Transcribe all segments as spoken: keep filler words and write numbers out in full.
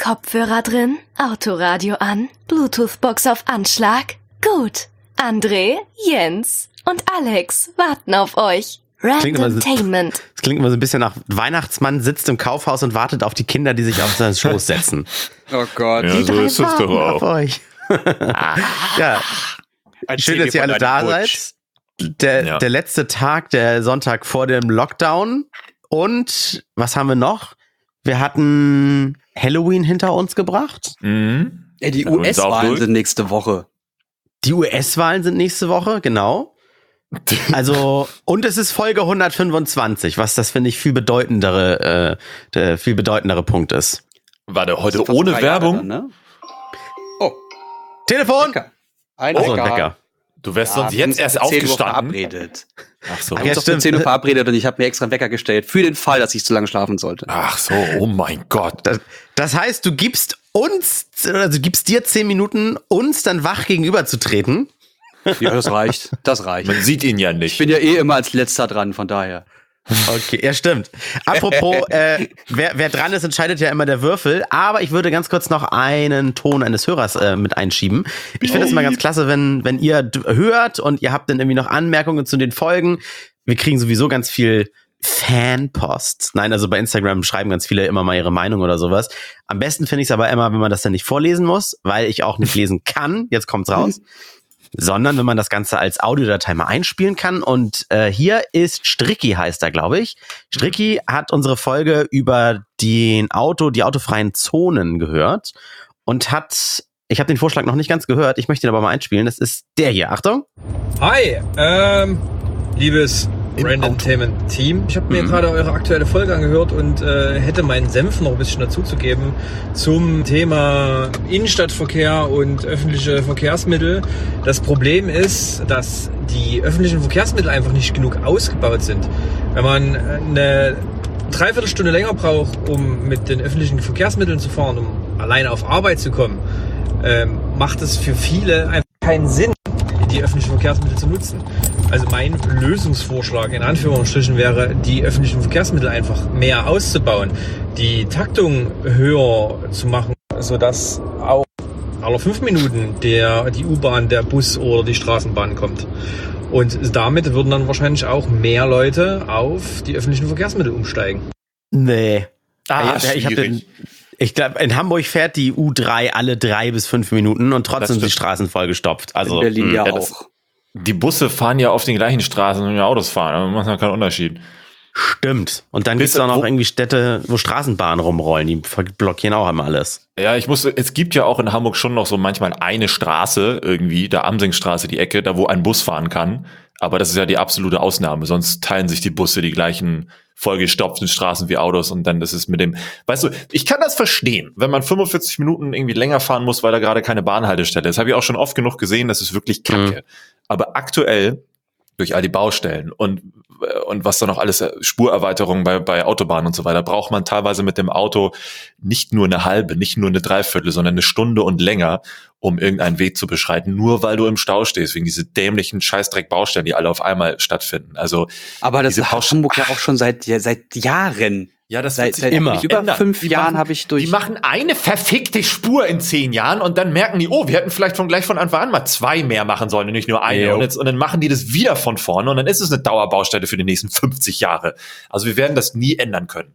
Kopfhörer drin, Autoradio an, Bluetooth-Box auf Anschlag? Gut. André, Jens und Alex warten auf euch. Randomtainment. Das klingt immer so ein bisschen nach Weihnachtsmann sitzt im Kaufhaus und wartet auf die Kinder, die sich auf seinen Schoß setzen. Oh Gott. Die Ja, so drei ist das doch warten auch. auf euch. Ja, schön, dass ihr alle da seid. Der, Ja. der letzte Tag, der Sonntag vor dem Lockdown. Und was haben wir noch? Wir hatten Halloween hinter uns gebracht. Mhm. Ey, die Ja, und ist auch U S-Wahlen durch. sind nächste Woche. Die U S-Wahlen sind nächste Woche, genau. Also, und es ist Folge hundertfünfundzwanzig, was das, finde ich, viel bedeutendere, äh, der viel bedeutendere Punkt ist. Warte, heute Fast ohne drei Jahre Werbung? Dann, ne? Oh, Telefon! Wecker. Ein Achso, ein Wecker. Wecker. Du wärst Ja, sonst wir jetzt haben uns erst um zehn Uhr aufgestanden. verabredet. Ach so. Ach, Wir haben ja, uns auf stimmt. zehn Uhr verabredet und ich habe mir extra einen Wecker gestellt. Für den Fall, dass ich zu lange schlafen sollte. Ach so, oh mein Gott. Das, das heißt, du gibst uns, oder du gibst dir zehn Minuten, uns dann wach gegenüberzutreten. Ja, das reicht. Das reicht. Man sieht ihn ja Ich nicht. bin ja eh immer als Letzter dran, von daher. Okay, ja, stimmt. Apropos, äh, wer, wer dran ist, entscheidet ja immer der Würfel. Aber ich würde ganz kurz noch einen Ton eines Hörers äh, mit einschieben. Ich finde es immer ganz klasse, wenn, wenn ihr d- hört und ihr habt dann irgendwie noch Anmerkungen zu den Folgen. Wir kriegen sowieso ganz viel Fanpost. Nein, also bei Instagram schreiben ganz viele immer mal ihre Meinung oder sowas. Am besten finde ich es aber immer, wenn man das dann nicht vorlesen muss, weil ich auch nicht lesen kann. Jetzt kommt's raus. Sondern wenn man das Ganze als Audiodatei mal einspielen kann. Und äh, hier ist Stricky, heißt er, glaube ich. Stricky hat unsere Folge über den Auto, die autofreien Zonen gehört und hat, ich habe den Vorschlag noch nicht ganz gehört, ich möchte ihn aber mal einspielen. Das ist der hier. Achtung. Hi, ähm, liebes Randomtainment-Team. Ich habe mir Mhm. gerade eure aktuelle Folge angehört und äh, hätte meinen Senf noch ein bisschen dazuzugeben zum Thema Innenstadtverkehr und öffentliche Verkehrsmittel. Das Problem ist, dass die öffentlichen Verkehrsmittel einfach nicht genug ausgebaut sind. Wenn man eine Dreiviertelstunde länger braucht, um mit den öffentlichen Verkehrsmitteln zu fahren, um alleine auf Arbeit zu kommen, ähm, macht es für viele einfach keinen Sinn, die öffentlichen Verkehrsmittel zu nutzen. Also mein Lösungsvorschlag in Anführungsstrichen wäre, die öffentlichen Verkehrsmittel einfach mehr auszubauen, die Taktung höher zu machen, sodass auch alle fünf Minuten der, die U-Bahn, der Bus oder die Straßenbahn kommt. Und damit würden dann wahrscheinlich auch mehr Leute auf die öffentlichen Verkehrsmittel umsteigen. Nee. Ah, Ja, ich hab den, schwierig. ich glaube, in Hamburg fährt die U drei alle drei bis fünf Minuten und trotzdem Das sind die stimmt. Straßen vollgestopft. Also, In Berlin mh. ja ja, das- auch. Die Busse fahren ja auf den gleichen Straßen, und die Autos fahren. Da macht ja keinen Unterschied. Stimmt. Und dann Bis- gibt's auch noch wo- irgendwie Städte, wo Straßenbahnen rumrollen. Die blockieren auch immer alles. Ja, ich muss, es gibt ja auch in Hamburg schon noch so manchmal eine Straße irgendwie, der Amsingstraße, die Ecke, da wo ein Bus fahren kann. Aber das ist ja die absolute Ausnahme. Sonst teilen sich die Busse die gleichen vollgestopften Straßen wie Autos und dann ist es mit dem, weißt du, ich kann das verstehen, wenn man fünfundvierzig Minuten irgendwie länger fahren muss, weil da gerade keine Bahnhaltestelle ist. Habe ich auch schon oft genug gesehen, das ist wirklich kacke. Aber aktuell, durch all die Baustellen und, und was da noch alles, Spurerweiterungen bei, bei Autobahnen und so weiter, braucht man teilweise mit dem Auto nicht nur eine halbe, nicht nur eine Dreiviertel, sondern eine Stunde und länger, um irgendeinen Weg zu beschreiten, nur weil du im Stau stehst, wegen diese dämlichen Scheißdreck-Baustellen, die alle auf einmal stattfinden. Also, Aber das diese hat Pausch- Hamburg ja auch schon seit, ja, seit Jahren. ja, das Seit, seit immer über ändern. fünf Die Jahren machen- habe ich durch. Die machen eine verfickte Spur in zehn Jahren und dann merken die, oh, wir hätten vielleicht von gleich von Anfang an mal zwei mehr machen sollen und nicht nur eine. Jo. Und, jetzt, und dann machen die das wieder von vorne und dann ist es eine Dauerbaustelle für die nächsten fünfzig Jahre. Also wir werden das nie ändern können.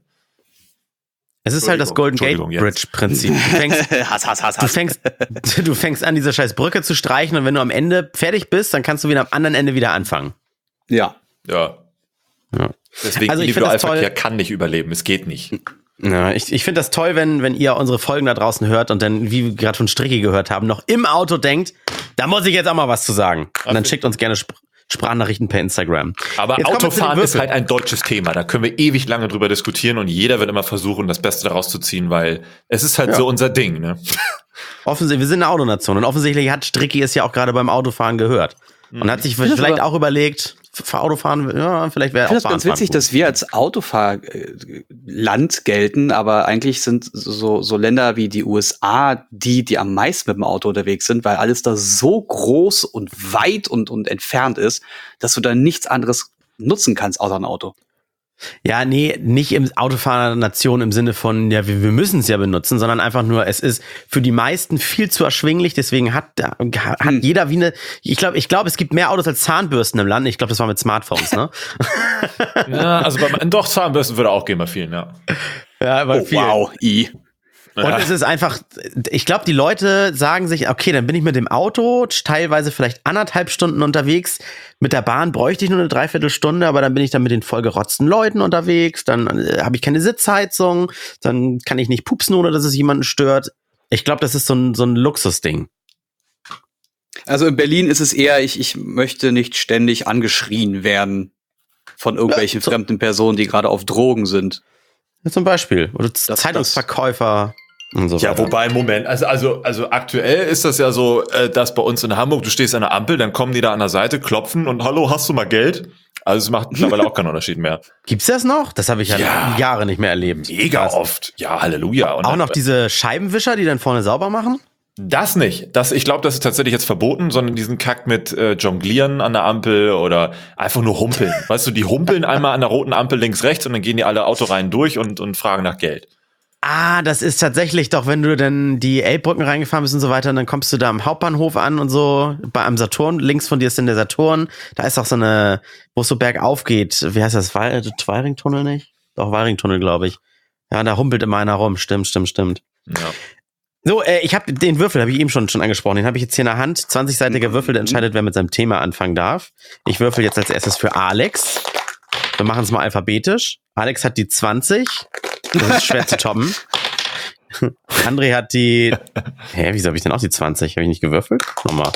Es ist halt das Golden Gate Entschuldigung, jetzt. Bridge Prinzip. Du fängst, Hass, Hass, Hass, du Hass. fängst, du fängst an, diese scheiß Brücke zu streichen und wenn du am Ende fertig bist, dann kannst du wieder am anderen Ende wieder anfangen. Ja. Ja. Ja. Deswegen Also ich find das Individualverkehr toll. kann nicht überleben. Es geht nicht. Ja, ich ich finde das toll, wenn, wenn ihr unsere Folgen da draußen hört und dann, wie wir gerade von Stricky gehört haben, noch im Auto denkt, da muss ich jetzt auch mal was zu sagen. Und dann schickt uns gerne Sp- Sprachnachrichten per Instagram. Aber Jetzt kommen wir zu den Autofahren ist Würfeln. halt ein deutsches Thema. Da können wir ewig lange drüber diskutieren und jeder wird immer versuchen, das Beste daraus zu ziehen, weil es ist halt Ja. so unser Ding, ne? Offensichtlich, wir sind eine Autonation und offensichtlich hat Stricky es ja auch gerade beim Autofahren gehört. Und hat sich finde das vielleicht aber- auch überlegt, für Autofahren, ja, vielleicht wäre Ich auch finde das ganz Bahnfahren witzig, gut. dass wir als Autofahrland gelten, aber eigentlich sind so, so Länder wie die U S A die, die am meisten mit dem Auto unterwegs sind, weil alles da so groß und weit und, und entfernt ist, dass du da nichts anderes nutzen kannst außer ein Auto. Ja, nee, nicht im Autofahrernation im Sinne von, ja, wir, wir müssen es ja benutzen, sondern einfach nur, es ist für die meisten viel zu erschwinglich, deswegen hat, hat hm. jeder wie eine, ich glaube, ich glaube, es gibt mehr Autos als Zahnbürsten im Land. Ich glaube, das war mit Smartphones, ne? Ja, also bei, doch, Zahnbürsten würde auch gehen bei vielen, ja. Ja, bei oh, vielen. Wow, I. Und ja. es ist einfach, ich glaube, die Leute sagen sich, okay, dann bin ich mit dem Auto teilweise vielleicht anderthalb Stunden unterwegs. Mit der Bahn bräuchte ich nur eine Dreiviertelstunde, aber dann bin ich dann mit den vollgerotzten Leuten unterwegs. Dann äh, habe ich keine Sitzheizung. Dann kann ich nicht pupsen, ohne dass es jemanden stört. Ich glaube, das ist so ein, so ein Luxusding. Also in Berlin ist es eher, ich, ich möchte nicht ständig angeschrien werden von irgendwelchen ja, so. fremden Personen, die gerade auf Drogen sind. Ja, zum Beispiel. Oder das, Zeitungsverkäufer. Und so ja, weiter. wobei, Moment, also, also, also aktuell ist das ja so, äh, dass bei uns in Hamburg, du stehst an der Ampel, dann kommen die da an der Seite, klopfen und hallo, hast du mal Geld? Also es macht mittlerweile auch keinen Unterschied mehr. Gibt's das noch? Das habe ich ja, ja Jahre nicht mehr erlebt. Mega Krass. Oft. Ja, Halleluja. Und auch noch diese Scheibenwischer, die dann vorne sauber machen? Das nicht. Das, ich glaube, das ist tatsächlich jetzt verboten, sondern diesen Kack mit äh, Jonglieren an der Ampel oder einfach nur humpeln. Weißt du, die humpeln einmal an der roten Ampel links, rechts und dann gehen die alle Autoreihen durch und, und fragen nach Geld. Ah, das ist tatsächlich doch, wenn du dann die Elbbrücken reingefahren bist und so weiter, und dann kommst du da am Hauptbahnhof an und so, bei am Saturn, links von dir ist dann der Saturn, da ist auch so eine, wo es so bergauf geht, wie heißt das, Weiringtunnel nicht? Doch, Weiringtunnel, glaube ich. Ja, da humpelt immer einer rum, stimmt, stimmt, stimmt. Ja. So, äh, ich habe den Würfel, habe ich eben schon schon angesprochen, den habe ich jetzt hier in der Hand, zwanzigseitiger Würfel, der entscheidet, wer mit seinem Thema anfangen darf. Ich würfel jetzt als erstes für Alex. Wir machen es mal alphabetisch. Alex hat die zwanzig. Das ist schwer zu toppen. André hat die... Hä, wieso habe ich denn auch die zwanzig? Habe ich nicht gewürfelt? Nochmal.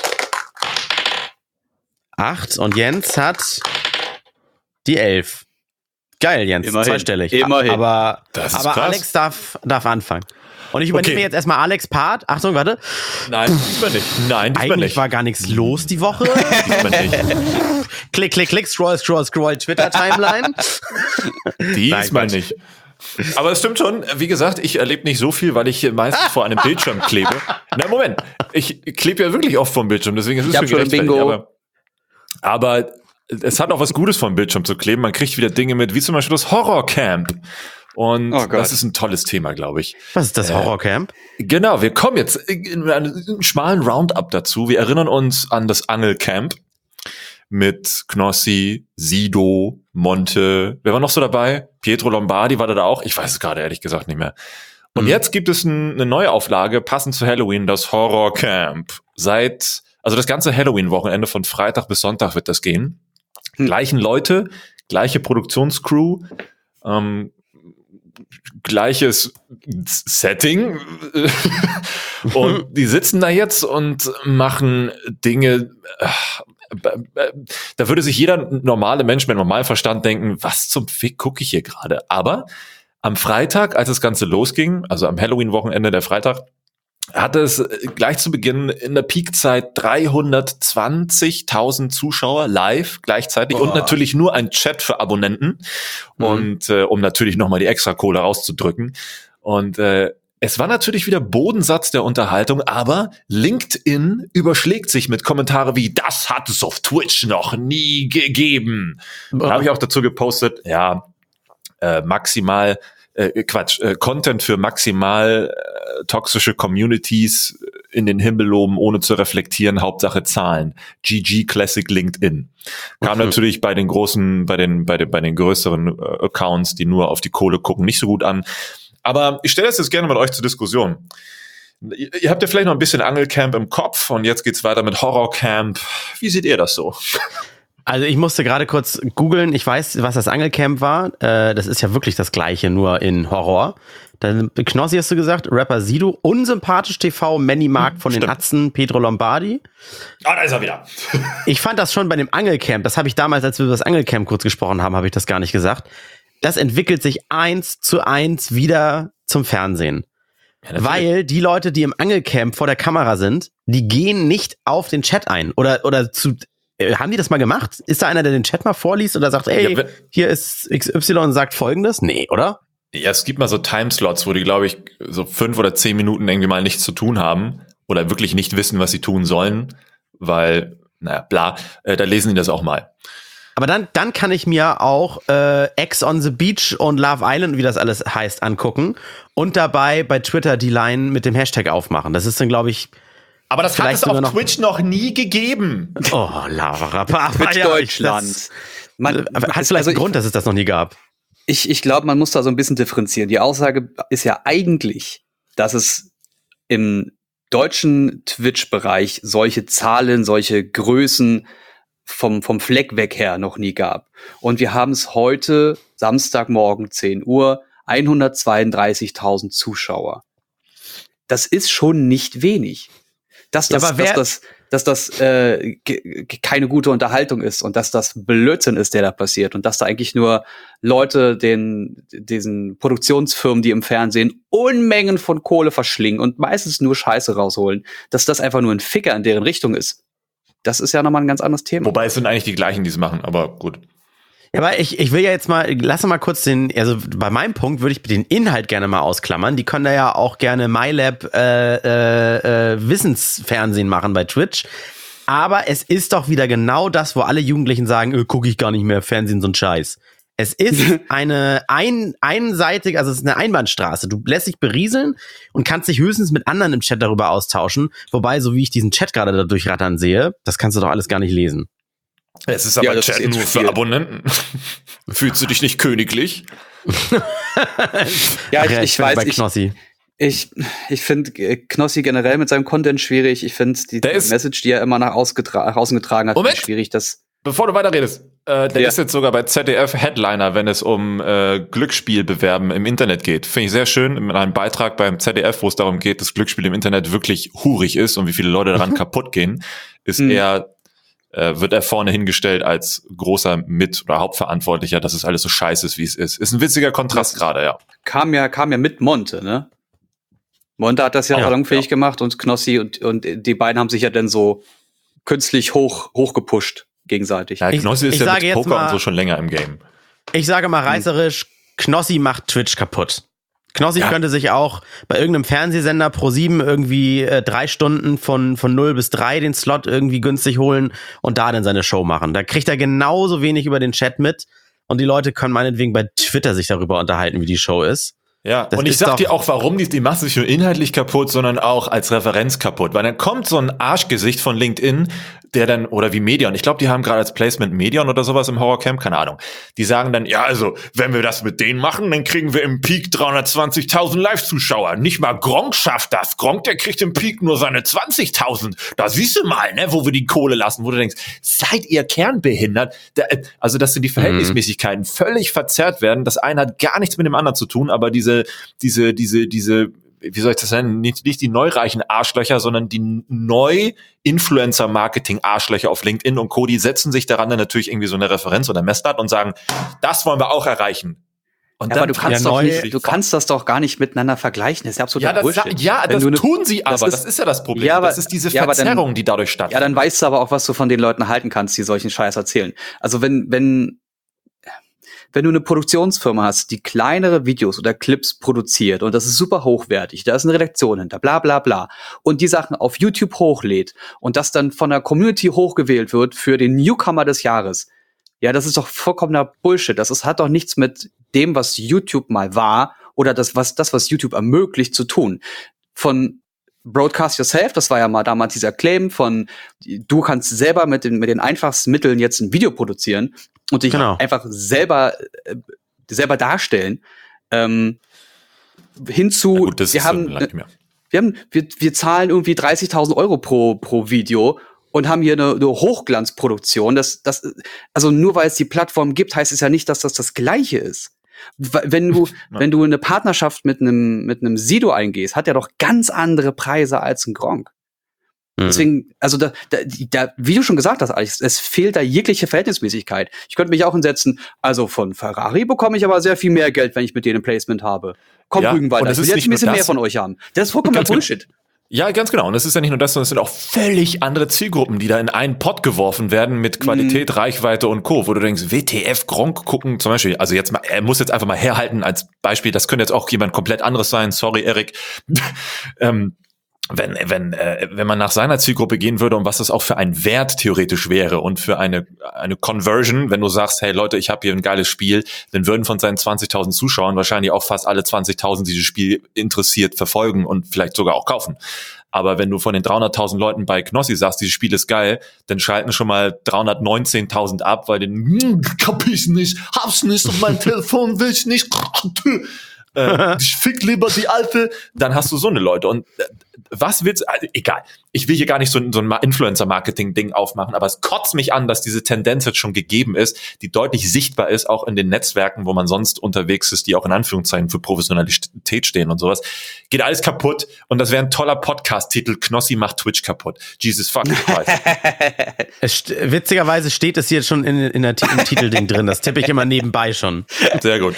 acht und Jens hat die elf. Geil, Jens, Immerhin. zweistellig. Immerhin. Aber, das ist aber krass. Alex darf, darf anfangen. Und ich übernehme Okay. jetzt erstmal Alex' Part. Achtung, warte. Nein, diesmal nicht. Nein, diesmal Eigentlich nicht. war gar nichts los die Woche. Diesmal nicht. Klick, klick, klick, scroll, scroll, scroll, Twitter-Timeline. Diesmal nicht. Aber es stimmt schon, wie gesagt, ich erlebe nicht so viel, weil ich meistens vor einem Bildschirm klebe. Na, Moment, ich klebe ja wirklich oft vor dem Bildschirm, deswegen ist es Ich hab für schon Bingo. aber, aber es hat auch was Gutes vom Bildschirm zu kleben. Man kriegt wieder Dinge mit, wie zum Beispiel das Horrorcamp. Und Oh Gott. das ist ein tolles Thema, glaube ich. Was ist das Horrorcamp? Genau, wir kommen jetzt in einen schmalen Roundup dazu. Wir erinnern uns an das Angelcamp mit Knossi, Sido, Monte. Wer war noch so dabei? Pietro Lombardi war da, da auch? Ich weiß es gerade ehrlich gesagt nicht mehr. Und mhm. jetzt gibt es ein, eine neue Auflage, passend zu Halloween, das Horrorcamp. Seit, also das ganze Halloween-Wochenende von Freitag bis Sonntag wird das gehen. Mhm. Gleichen Leute, gleiche Produktionscrew, ähm, gleiches Setting und die sitzen da jetzt und machen Dinge, da würde sich jeder normale Mensch mit normalem Verstand denken, was zum Fick gucke ich hier gerade? Aber am Freitag, als das Ganze losging, also am Halloween-Wochenende der Freitag, hatte es gleich zu Beginn in der Peakzeit dreihundertzwanzigtausend Zuschauer live gleichzeitig. Boah. Und natürlich nur ein Chat für Abonnenten. Mhm. Und äh, um natürlich nochmal die Extrakohle rauszudrücken. Und äh, es war natürlich wieder Bodensatz der Unterhaltung, aber LinkedIn überschlägt sich mit Kommentare wie, das hat es auf Twitch noch nie gegeben. Da habe ich auch dazu gepostet, ja, äh, maximal Äh, Quatsch, äh, Content für maximal äh, toxische Communities in den Himmel loben, ohne zu reflektieren, Hauptsache Zahlen. G G Classic LinkedIn. Kam mhm. natürlich bei den großen, bei den, bei den, bei den größeren äh, Accounts, die nur auf die Kohle gucken, nicht so gut an. Aber ich stelle das jetzt gerne mit euch zur Diskussion. Ihr, ihr habt ja vielleicht noch ein bisschen Angelcamp im Kopf und jetzt geht's weiter mit Horrorcamp. Wie seht ihr das so? Also ich musste gerade kurz googeln, ich weiß, was das Angelcamp war. Äh, das ist ja wirklich das Gleiche, nur in Horror. Dann Knossi hast du gesagt, Rapper Sido, Unsympathisch T V, Manny Mark von Stimmt. den Atzen, Pietro Lombardi. Ah, da ist er wieder. Ich fand das schon bei dem Angelcamp, das habe ich damals, als wir über das Angelcamp kurz gesprochen haben, habe ich das gar nicht gesagt. Das entwickelt sich eins zu eins wieder zum Fernsehen. Ja, weil die Leute, die im Angelcamp vor der Kamera sind, die gehen nicht auf den Chat ein. Oder, oder zu... Haben die das mal gemacht? Ist da einer, der den Chat mal vorliest oder sagt, ey, ja, hier ist X Y und sagt Folgendes? Nee, oder? Ja, es gibt mal so Timeslots, wo die, glaube ich, so fünf oder zehn Minuten irgendwie mal nichts zu tun haben oder wirklich nicht wissen, was sie tun sollen, weil, naja, bla, äh, da lesen die das auch mal. Aber dann, dann kann ich mir auch äh, Ex on the Beach und Love Island, wie das alles heißt, angucken und dabei bei Twitter die Line mit dem Hashtag aufmachen. Das ist dann, glaube ich, aber das hat es auf noch Twitch noch nie gegeben. Oh, Lavara. Twitch ja, Deutschland. Das, man, hat vielleicht also einen Grund, dass es das noch nie gab. Ich, ich glaube, man muss da so ein bisschen differenzieren. Die Aussage ist ja eigentlich, dass es im deutschen Twitch-Bereich solche Zahlen, solche Größen vom, vom Fleck weg her noch nie gab. Und wir haben es heute, Samstagmorgen, zehn Uhr, hundertzweiunddreißigtausend Zuschauer. Das ist schon nicht wenig. Dass das, ja, dass das, dass das äh, ge- keine gute Unterhaltung ist und dass das Blödsinn ist, der da passiert und dass da eigentlich nur Leute den diesen Produktionsfirmen, die im Fernsehen Unmengen von Kohle verschlingen und meistens nur Scheiße rausholen, dass das einfach nur ein Ficker in deren Richtung ist. Das ist ja nochmal ein ganz anderes Thema. Wobei es sind eigentlich die gleichen, die es machen, aber gut. Ja, aber ich, ich will ja jetzt mal, lass mal kurz den, also bei meinem Punkt würde ich den Inhalt gerne mal ausklammern. Die können da ja auch gerne MyLab äh, äh, äh, Wissensfernsehen machen bei Twitch. Aber es ist doch wieder genau das, wo alle Jugendlichen sagen, äh, gucke ich gar nicht mehr, Fernsehen so ein Scheiß. Es ist eine ein, einseitige, also es ist eine Einbahnstraße. Du lässt dich berieseln und kannst dich höchstens mit anderen im Chat darüber austauschen. Wobei, so wie ich diesen Chat gerade da durchrattern sehe, das kannst du doch alles gar nicht lesen. Es ist aber ja, Chat nur für Abonnenten. Fühlst du dich nicht königlich? Ja, ich, ja, ich, ich weiß, ich, ich, ich finde Knossi generell mit seinem Content schwierig. Ich finde die, die Message, die er immer nach außen getragen hat, Moment. schwierig. Das Bevor du weiterredest, äh, der ja. ist jetzt sogar bei Z D F Headliner, wenn es um äh, Glücksspielbewerben im Internet geht. Finde ich sehr schön, in einem Beitrag beim Z D F, wo es darum geht, dass Glücksspiel im Internet wirklich hurig ist und wie viele Leute daran kaputt gehen, ist mhm. er äh, wird er vorne hingestellt als großer Mit- oder Hauptverantwortlicher, dass es alles so scheiße ist, wie es ist. Ist ein witziger Kontrast gerade, ja. Kam ja, kam ja mit Monte, ne? Monte hat das ja, ja salonfähig ja. gemacht und Knossi und, und die beiden haben sich ja dann so künstlich hoch, hochgepusht gegenseitig. Ja, Knossi ist ja mit Poker mal, und so schon länger im Game. Ich sage mal reißerisch, Knossi macht Twitch kaputt. Knossi ja. könnte sich auch bei irgendeinem Fernsehsender Pro sieben irgendwie äh, drei Stunden von von null bis drei den Slot irgendwie günstig holen und da dann seine Show machen. Da kriegt er genauso wenig über den Chat mit und die Leute können meinetwegen bei Twitter sich darüber unterhalten, wie die Show ist. Ja, das und ich sag dir auch, warum die, die macht sich nicht nur inhaltlich kaputt, sondern auch als Referenz kaputt. Weil dann kommt so ein Arschgesicht von LinkedIn, der dann, oder wie Medion, ich glaube, die haben gerade als Placement Medion oder sowas im Horrorcamp, keine Ahnung. Die sagen dann, ja, also, wenn wir das mit denen machen, dann kriegen wir im Peak dreihundertzwanzigtausend Live-Zuschauer. Nicht mal Gronk schafft das. Gronk, der kriegt im Peak nur seine zwanzigtausend. Da siehst du mal, ne, wo wir die Kohle lassen, wo du denkst, seid ihr kernbehindert? Da, also, dass die Verhältnismäßigkeiten mhm. völlig verzerrt werden. Das eine hat gar nichts mit dem anderen zu tun, aber diese diese, diese, diese, wie soll ich das nennen, nicht, nicht die neureichen Arschlöcher, sondern die Neu-Influencer-Marketing-Arschlöcher auf LinkedIn und Co., die setzen sich daran dann natürlich irgendwie so eine Referenz oder Messlatte und sagen, das wollen wir auch erreichen. Und ja, dann aber du kannst, doch nicht, du kannst das doch gar nicht miteinander vergleichen. Das ist ja absolut ja, das, Bullshit. Ja, das ne, tun sie aber. Das ist, das ist ja das Problem. Ja, aber, das ist diese ja, Verzerrung, dann, die dadurch stattfindet. Ja, dann weißt du aber auch, was du von den Leuten halten kannst, die solchen Scheiß erzählen. Also wenn, wenn, wenn du eine Produktionsfirma hast, die kleinere Videos oder Clips produziert und das ist super hochwertig, da ist eine Redaktion hinter, bla bla bla, und die Sachen auf YouTube hochlädt und das dann von der Community hochgewählt wird für den Newcomer des Jahres, ja, das ist doch vollkommener Bullshit. Das ist, hat doch nichts mit dem, was YouTube mal war oder das, was, das, was YouTube ermöglicht, zu tun. Von Broadcast Yourself, das war ja mal damals dieser Claim von, du kannst selber mit den, mit den einfachsten Mitteln jetzt ein Video produzieren und dich genau. einfach selber, äh, selber darstellen. Ähm, hinzu, ja gut, das wir ist haben, so nicht mehr. wir haben, wir, wir zahlen irgendwie dreißigtausend Euro pro, pro Video und haben hier eine, eine Hochglanzproduktion. Das, das, also nur weil es die Plattform gibt, heißt es ja nicht, dass das das Gleiche ist. Wenn du, wenn du eine Partnerschaft mit einem, mit einem Sido eingehst, hat er doch ganz andere Preise als ein Gronk. Mhm. Deswegen, also da, da, da, wie du schon gesagt hast, Alex, es fehlt da jegliche Verhältnismäßigkeit. Ich könnte mich auch hinsetzen, also von Ferrari bekomme ich aber sehr viel mehr Geld, wenn ich mit denen ein Placement habe. Komm, ja, Rügenwald, ich will jetzt ein bisschen mehr von euch haben. Das ist vollkommen Bullshit. Ja, ganz genau. Und es ist ja nicht nur das, sondern es sind auch völlig andere Zielgruppen, die da in einen Pott geworfen werden mit Qualität, mhm. Reichweite und Co., wo du denkst, W T F, Gronk gucken zum Beispiel, also jetzt mal, er muss jetzt einfach mal herhalten als Beispiel, das könnte jetzt auch jemand komplett anderes sein, sorry, Erik. ähm, wenn wenn äh, wenn man nach seiner Zielgruppe gehen würde und was das auch für ein Wert theoretisch wäre und für eine eine Conversion, wenn du sagst, hey Leute, ich habe hier ein geiles Spiel, dann würden von seinen zwanzigtausend Zuschauern wahrscheinlich auch fast alle zwanzigtausend dieses Spiel interessiert verfolgen und vielleicht sogar auch kaufen. Aber wenn du von den dreihunderttausend Leuten bei Knossi sagst, dieses Spiel ist geil, dann schalten schon mal dreihundertneunzehntausend ab, weil den hm, kapier nicht, hab's nicht auf meinem Telefon, will ich nicht. Äh, ich fick lieber die alte, dann hast du so eine Leute. Und äh, was willst du, also, egal, ich will hier gar nicht so, so ein Influencer-Marketing-Ding aufmachen, aber es kotzt mich an, dass diese Tendenz jetzt schon gegeben ist, die deutlich sichtbar ist, auch in den Netzwerken, wo man sonst unterwegs ist, die auch in Anführungszeichen für Professionalität stehen und sowas. Geht alles kaputt und das wäre ein toller Podcast-Titel, Knossi macht Twitch kaputt. Jesus fucking Christ. es st- witzigerweise steht es hier schon in, in der, im Titelding drin, das tippe ich immer nebenbei schon. Sehr gut.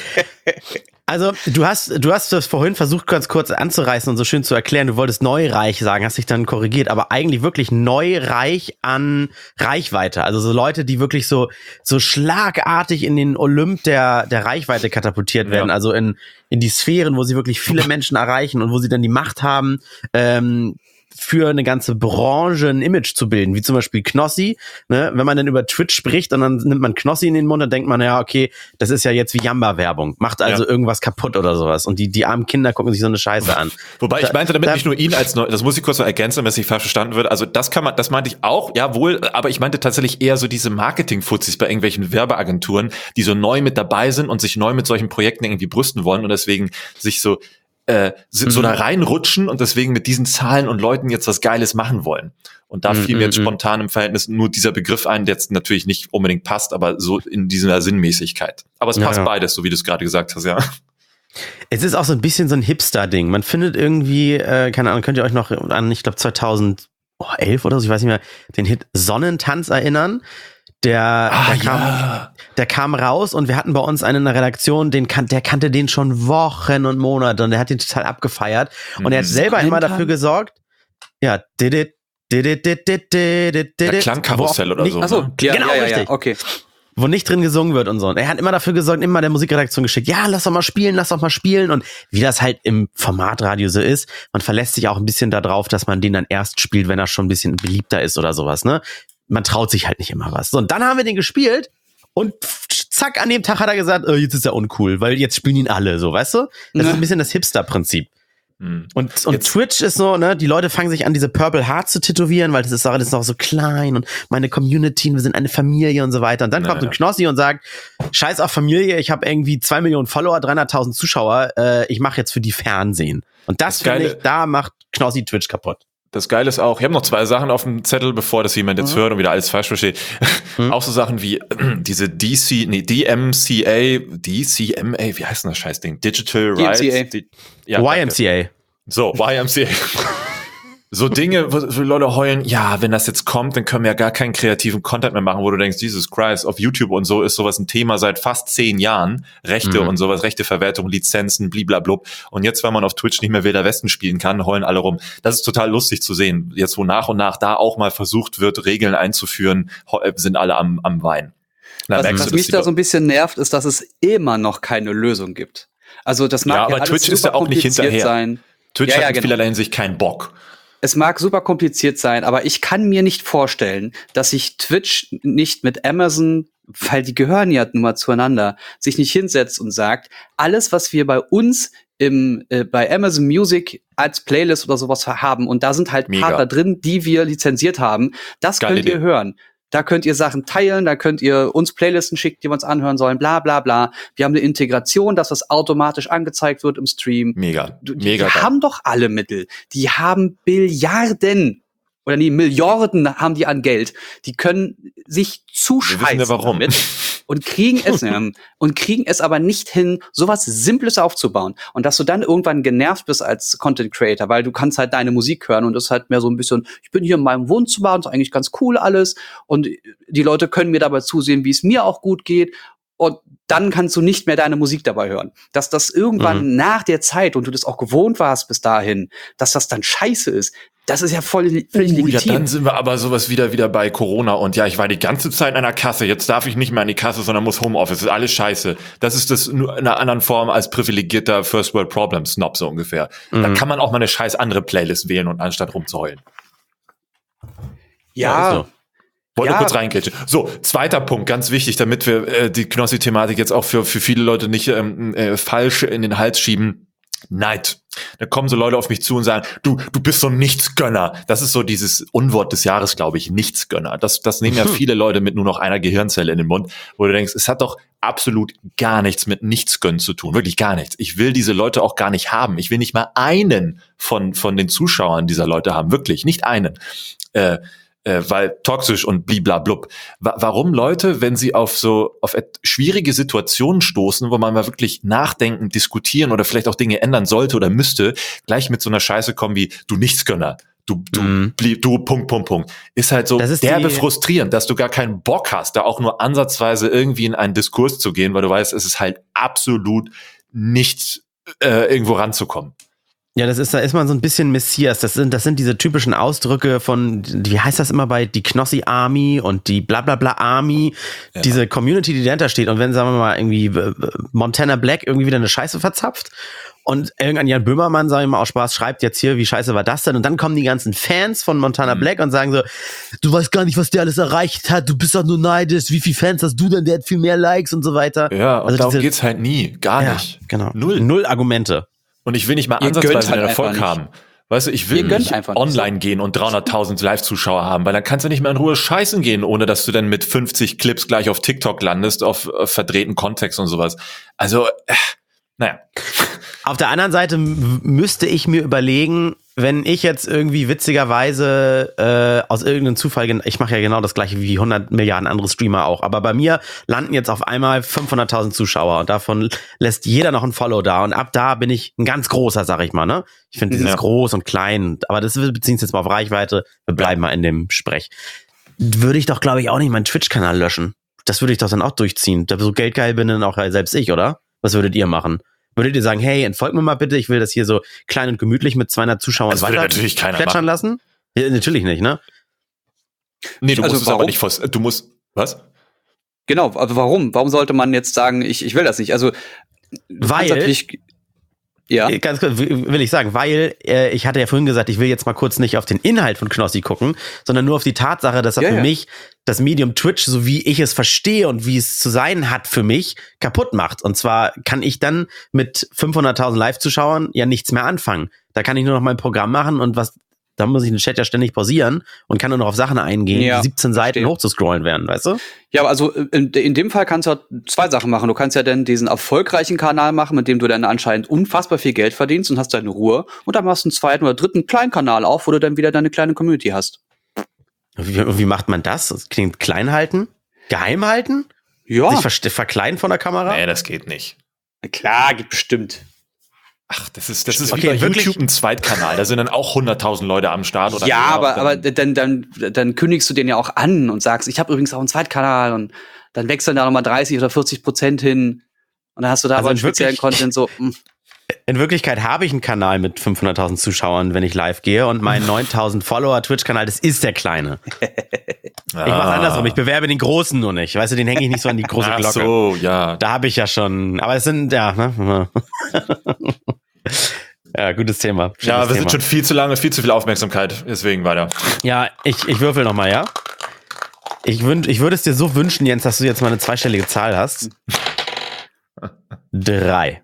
Also, du hast, du hast das vorhin versucht, ganz kurz anzureißen und so schön zu erklären. Du wolltest neureich sagen, hast dich dann korrigiert, aber eigentlich wirklich neureich an Reichweite. Also so Leute, die wirklich so, so schlagartig in den Olymp der, der Reichweite katapultiert werden. Ja. Also in, in die Sphären, wo sie wirklich viele Menschen erreichen und wo sie dann die Macht haben, ähm, für eine ganze Branche ein Image zu bilden, wie zum Beispiel Knossi, ne? Wenn man dann über Twitch spricht und dann nimmt man Knossi in den Mund, dann denkt man, ja, okay, das ist ja jetzt wie Jamba-Werbung, macht also ja. irgendwas kaputt oder sowas und die die armen Kinder gucken sich so eine Scheiße an. Wobei da, ich meinte damit da, nicht nur ihn als, Neu- das muss ich kurz noch ergänzen, wenn es nicht falsch verstanden wird, also das kann man, das meinte ich auch, jawohl, aber ich meinte tatsächlich eher so diese Marketing-Fuzis bei irgendwelchen Werbeagenturen, die so neu mit dabei sind und sich neu mit solchen Projekten irgendwie brüsten wollen und deswegen sich so Äh, so mhm. da reinrutschen und deswegen mit diesen Zahlen und Leuten jetzt was Geiles machen wollen. Und da mhm, fiel mir jetzt spontan im Verhältnis nur dieser Begriff ein, der jetzt natürlich nicht unbedingt passt, aber so in dieser Sinnmäßigkeit. Aber es passt ja, ja. beides, so wie du es gerade gesagt hast, ja. Es ist auch so ein bisschen so ein Hipster-Ding. Man findet irgendwie, äh, keine Ahnung, könnt ihr euch noch an, ich glaube zweitausendelf oder so, ich weiß nicht mehr, den Hit Sonnentanz erinnern? Der, ah, der, kam, ja. der kam raus und wir hatten bei uns einen in der Redaktion, den kan- der kannte den schon Wochen und Monate und der hat den total abgefeiert. Und er hat selber immer dafür gesorgt, ja, didit, didit, didit, didit, didit. Klangkarussell oder so. Achso, ja, genau, ja, ja, richtig. Ja, okay. Wo nicht drin gesungen wird und so. Und er hat immer dafür gesorgt, immer der Musikredaktion geschickt, ja, lass doch mal spielen, lass doch mal spielen. Und wie das halt im Formatradio so ist, man verlässt sich auch ein bisschen darauf, dass man den dann erst spielt, wenn er schon ein bisschen beliebter ist oder sowas, ne? Man traut sich halt nicht immer was. So, und dann haben wir den gespielt und zack, an dem Tag hat er gesagt, oh, jetzt ist er uncool, weil jetzt spielen ihn alle, so, weißt du? Das ja. ist ein bisschen das Hipster-Prinzip. Mhm. Und, und Twitch ist so, ne, die Leute fangen sich an, diese Purple Heart zu tätowieren, weil das ist alles noch so klein und meine Community, wir sind eine Familie und so weiter. Und dann naja. kommt so ein Knossi und sagt, scheiß auf Familie, ich habe irgendwie zwei Millionen Follower, dreihunderttausend Zuschauer, äh, ich mache jetzt für die Fernsehen. Und das, das finde ich, da macht Knossi Twitch kaputt. Das Geile ist auch, ich habe noch zwei Sachen auf dem Zettel, bevor das jemand jetzt mhm. hört und wieder alles falsch versteht. Mhm. Auch so Sachen wie diese D C, nee, D M C A, D C M A, wie heißt denn das Scheißding? Digital Rights? D- ja, Y M C A. So, Y M C A. So Dinge, wo, wo Leute heulen, ja, wenn das jetzt kommt, dann können wir ja gar keinen kreativen Content mehr machen, wo du denkst, Jesus Christ, auf YouTube und so ist sowas ein Thema seit fast zehn Jahren. Rechte mhm. und sowas, Rechteverwertung, Lizenzen, bliblablub. Und jetzt, weil man auf Twitch nicht mehr Wilder Westen spielen kann, heulen alle rum. Das ist total lustig zu sehen. Jetzt, wo nach und nach da auch mal versucht wird, Regeln einzuführen, sind alle am, am Weinen. Na, was was mich da so ein bisschen nervt, ist, dass es immer noch keine Lösung gibt. Also das mag ja, aber ja Twitch ist ja auch nicht hinterher. Sein. Twitch ja, hat ja, in genau. vielerlei Hinsicht keinen Bock. Es mag super kompliziert sein, aber ich kann mir nicht vorstellen, dass sich Twitch nicht mit Amazon, weil die gehören ja nun mal zueinander, sich nicht hinsetzt und sagt, alles, was wir bei uns im äh, bei Amazon Music als Playlist oder sowas haben, und da sind halt Mega. Partner drin, die wir lizenziert haben, das Geile könnt ihr Idee. hören. Da könnt ihr Sachen teilen, da könnt ihr uns Playlisten schicken, die wir uns anhören sollen, bla bla bla. Wir haben eine Integration, dass das automatisch angezeigt wird im Stream. Mega, die, mega. Die geil. haben doch alle Mittel. Die haben Billiarden oder nee, Milliarden haben die an Geld. Die können sich zuscheißen ja warum. damit und kriegen es und kriegen es aber nicht hin, sowas Simples aufzubauen. Und dass du dann irgendwann genervt bist als Content Creator, weil du kannst halt deine Musik hören und das ist halt mehr so ein bisschen, ich bin hier in meinem Wohnzimmer und ist eigentlich ganz cool alles und die Leute können mir dabei zusehen, wie es mir auch gut geht. Und dann kannst du nicht mehr deine Musik dabei hören. Dass das irgendwann mhm. nach der Zeit, und du das auch gewohnt warst bis dahin, dass das dann scheiße ist, Das ist ja voll, völlig uh, legitim. Ja, dann sind wir aber sowas wieder wieder bei Corona und ja, ich war die ganze Zeit an der Kasse, jetzt darf ich nicht mehr an die Kasse, sondern muss Homeoffice, das ist alles scheiße. Das ist das nur in einer anderen Form als privilegierter First World Problem Snob so ungefähr. Mhm. Da kann man auch mal eine scheiß andere Playlist wählen und anstatt rumzuheulen. Ja, ja so. Wollte ja. kurz reingrätschen. So, zweiter Punkt, ganz wichtig, damit wir äh, die Knossi-Thematik jetzt auch für für viele Leute nicht ähm, äh, falsch in den Hals schieben. Neid. Da kommen so Leute auf mich zu und sagen, du, du bist so ein Nichtsgönner. Das ist so dieses Unwort des Jahres, glaube ich, Nichtsgönner. Das, das nehmen ja viele Leute mit nur noch einer Gehirnzelle in den Mund, wo du denkst, es hat doch absolut gar nichts mit Nichtsgönnen zu tun. Wirklich gar nichts. Ich will diese Leute auch gar nicht haben. Ich will nicht mal einen von, von den Zuschauern dieser Leute haben. Wirklich, nicht einen. Äh, Äh, weil toxisch und bliblablub. Wa- warum Leute, wenn sie auf so auf schwierige Situationen stoßen, wo man mal wirklich nachdenken, diskutieren oder vielleicht auch Dinge ändern sollte oder müsste, gleich mit so einer Scheiße kommen wie du Nichtsgönner, du du Mhm. blieb, du Punkt Punkt Punkt. Ist halt so Das ist derbe die- frustrierend, dass du gar keinen Bock hast, da auch nur ansatzweise irgendwie in einen Diskurs zu gehen, weil du weißt, es ist halt absolut nicht äh, irgendwo ranzukommen. Ja, das ist, da ist man so ein bisschen Messias. Das sind, das sind diese typischen Ausdrücke von, wie heißt das immer bei die Knossi Army und die Blablabla Army, Ja. diese Community, die dahinter steht. Und wenn, sagen wir mal, irgendwie äh, Montana Black irgendwie wieder eine Scheiße verzapft und irgendein Jan Böhmermann, sag ich mal, aus Spaß, schreibt jetzt hier, wie scheiße war das denn? Und dann kommen die ganzen Fans von Montana Mhm. Black und sagen so, du weißt gar nicht, was der alles erreicht hat, du bist doch nur neidisch, wie viele Fans hast du denn, der hat viel mehr Likes und so weiter. Ja, und Also darum diese- geht's halt nie, gar Ja, nicht. genau. Null. Null Argumente. Und ich will nicht mal Ihr ansatzweise gönnt halt den Erfolg einfach haben. Weißt du, ich will Ihr gönnt nicht einfach nicht online gehen und dreihunderttausend Live-Zuschauer haben, weil dann kannst du nicht mehr in Ruhe scheißen gehen, ohne dass du dann mit fünfzig Clips gleich auf TikTok landest, auf, auf verdrehten Kontext und sowas. Also, äh, naja. Auf der anderen Seite m- müsste ich mir überlegen, wenn ich jetzt irgendwie witzigerweise äh, aus irgendeinem Zufall, gen- ich mache ja genau das gleiche wie hundert Milliarden andere Streamer auch, aber bei mir landen jetzt auf einmal fünfhunderttausend Zuschauer und davon lässt jeder noch ein Follow da und ab da bin ich ein ganz großer, sag ich mal, ne? Ich finde dieses Ja. groß und klein, aber das bezieht sich jetzt mal auf Reichweite, wir bleiben mal in dem Sprech. Würde ich doch, glaube ich, auch nicht meinen Twitch-Kanal löschen. Das würde ich doch dann auch durchziehen. Da so geldgeil bin dann auch selbst ich, oder? Was würdet ihr machen? Würdet ihr sagen, hey, entfolgt mir mal bitte, ich will das hier so klein und gemütlich mit zweihundert Zuschauern Das würde weiter natürlich keiner plätschern machen. lassen? Ja, natürlich nicht, ne? Nee, du Also musst es aber warum? nicht vors, du musst, was? Genau, aber warum? Warum sollte man jetzt sagen, ich, ich will das nicht? Also, du Weil- kannst natürlich- ja. Äh, Ganz kurz will will ich sagen, weil äh, ich hatte ja vorhin gesagt, ich will jetzt mal kurz nicht auf den Inhalt von Knossi gucken, sondern nur auf die Tatsache, dass er Ja, für ja. mich das Medium Twitch, so wie ich es verstehe und wie es zu sein hat für mich, kaputt macht. Und zwar kann ich dann mit fünfhunderttausend Live-Zuschauern ja nichts mehr anfangen. Da kann ich nur noch mein Programm machen und was, da muss ich den Chat ja ständig pausieren und kann nur noch auf Sachen eingehen, Ja, die siebzehn Seiten verstehe. hochzuscrollen werden, weißt du? Ja, aber also in, in dem Fall kannst du halt zwei Sachen machen. Du kannst ja dann diesen erfolgreichen Kanal machen, mit dem du dann anscheinend unfassbar viel Geld verdienst und hast deine Ruhe. Und dann machst du einen zweiten oder dritten kleinen Kanal auf, wo du dann wieder deine kleine Community hast. Wie, wie macht man das? Das klingt klein halten? Geheim halten? Ja, Sich verste- verkleiden von der Kamera? Nee, das geht nicht. na klar, gibt bestimmt. Ach, das ist, das ist Okay, wie bei wirklich? YouTube ein Zweitkanal. Da sind dann auch hunderttausend Leute am Start. Oder Ja, mehr. aber, Und aber dann- dann, dann, dann kündigst du den ja auch an und sagst, ich habe übrigens auch einen Zweitkanal und dann wechseln da nochmal dreißig oder vierzig Prozent hin und dann hast du da Also aber einen in wirklich- speziellen Content so, mh. In Wirklichkeit habe ich einen Kanal mit fünfhunderttausend Zuschauern, wenn ich live gehe und mein neuntausend Follower Twitch-Kanal, das ist der kleine. Ich mache andersrum, ich bewerbe den großen nur nicht. Weißt du, den hänge ich nicht so an die große Ach Glocke. so, ja. Da habe ich ja schon, aber es sind, ja, ne? Ja, gutes Thema. Schönes Ja, wir Thema. sind schon viel zu lange, viel zu viel Aufmerksamkeit. Deswegen weiter. Ja, ich, ich würfel nochmal, ja? Ich, wünsch, ich würde es dir so wünschen, Jens, dass du jetzt mal eine zweistellige Zahl hast. Drei.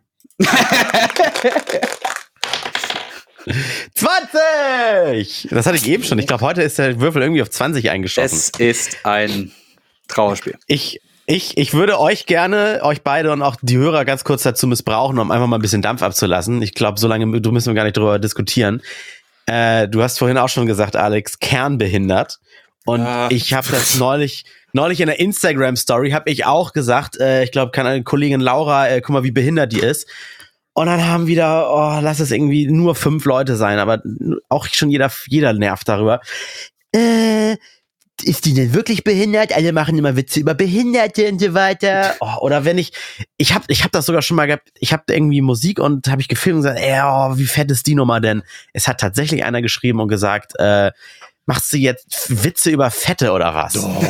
zwanzig! Das hatte ich eben schon. Ich glaube, heute ist der Würfel irgendwie auf zwanzig eingeschossen. Es ist ein Trauerspiel. Ich, ich, ich würde euch gerne, euch beide und auch die Hörer ganz kurz dazu missbrauchen, um einfach mal ein bisschen Dampf abzulassen. Ich glaube, so lange müssen wir gar nicht drüber diskutieren. Äh, du hast vorhin auch schon gesagt, Alex, kernbehindert. Und Ah. ich habe das neulich, neulich in der Instagram-Story habe ich auch gesagt, äh, ich glaube, kann eine Kollegin Laura, äh, guck mal, wie behindert die ist. Und dann haben wieder, oh, lass es irgendwie nur fünf Leute sein, aber auch schon jeder, jeder nervt darüber. Äh, ist die denn wirklich behindert? Alle machen immer Witze über Behinderte und so weiter. Oh, oder wenn ich, ich hab, ich hab das sogar schon mal gehabt, ich hab irgendwie Musik und habe ich gefilmt und gesagt, ey, oh, wie fett ist die Nummer denn? Es hat tatsächlich einer geschrieben und gesagt, äh, machst du jetzt Witze über Fette oder was? Oh.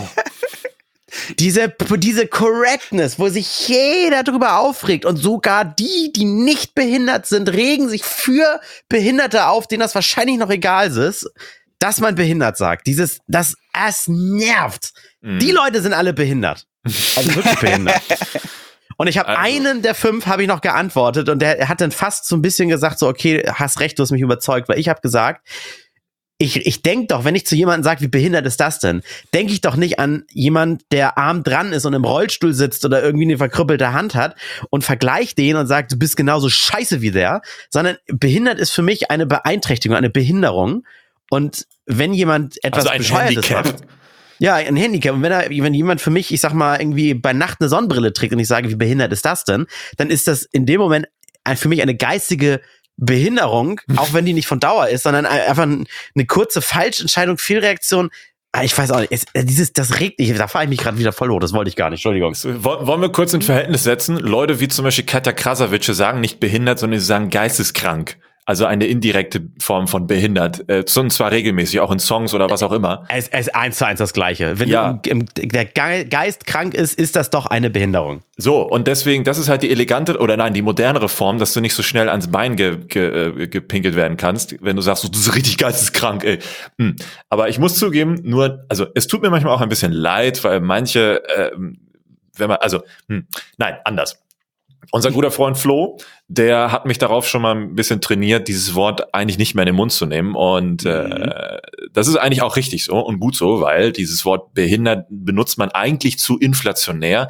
Diese, diese Correctness, wo sich jeder drüber aufregt und sogar die, die nicht behindert sind, regen sich für Behinderte auf, denen das wahrscheinlich noch egal ist, dass man behindert sagt. Dieses, das, es nervt. Mhm. Die Leute sind alle behindert. Also wirklich behindert. Und ich habe also. einen der fünf habe ich noch geantwortet und der hat dann fast so ein bisschen gesagt, so okay, hast recht, du hast mich überzeugt, weil ich habe gesagt, Ich, ich denke doch, wenn ich zu jemandem sage, wie behindert ist das denn, denke ich doch nicht an jemand, der arm dran ist und im Rollstuhl sitzt oder irgendwie eine verkrüppelte Hand hat und vergleicht den und sagt, du bist genauso scheiße wie der, sondern behindert ist für mich eine Beeinträchtigung, eine Behinderung. Und wenn jemand etwas also ein Bescheuertes macht, ja, ein Handicap. Und wenn, er, wenn jemand für mich, ich sag mal, irgendwie bei Nacht eine Sonnenbrille trägt und ich sage, wie behindert ist das denn, dann ist das in dem Moment für mich eine geistige Behinderung, auch wenn die nicht von Dauer ist, sondern einfach eine kurze Falschentscheidung, Fehlreaktion. Ich weiß auch nicht, es, dieses, das regt mich, da fahre ich mich gerade wieder voll hoch, das wollte ich gar nicht, Entschuldigung. Wollen wir kurz in Verhältnis setzen? Leute wie zum Beispiel Katja Krasavice sagen nicht behindert, sondern sie sagen geisteskrank. Also eine indirekte Form von behindert. Äh, und zwar regelmäßig, auch in Songs oder was auch immer. Es ist eins zu eins das Gleiche. Wenn ja. im, im, der Geist krank ist, ist das doch eine Behinderung. So, und deswegen, das ist halt die elegante, oder nein, die modernere Form, dass du nicht so schnell ans Bein ge, ge, äh, gepinkelt werden kannst, wenn du sagst, du bist richtig geisteskrank, ey. Hm. Aber ich muss zugeben, nur, also es tut mir manchmal auch ein bisschen leid, weil manche, äh, wenn man, also, hm, nein, anders. Unser guter Freund Flo, der hat mich darauf schon mal ein bisschen trainiert, dieses Wort eigentlich nicht mehr in den Mund zu nehmen. Und äh, das ist eigentlich auch richtig so und gut so, weil dieses Wort behindert benutzt man eigentlich zu inflationär,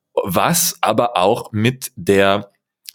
was aber auch mit der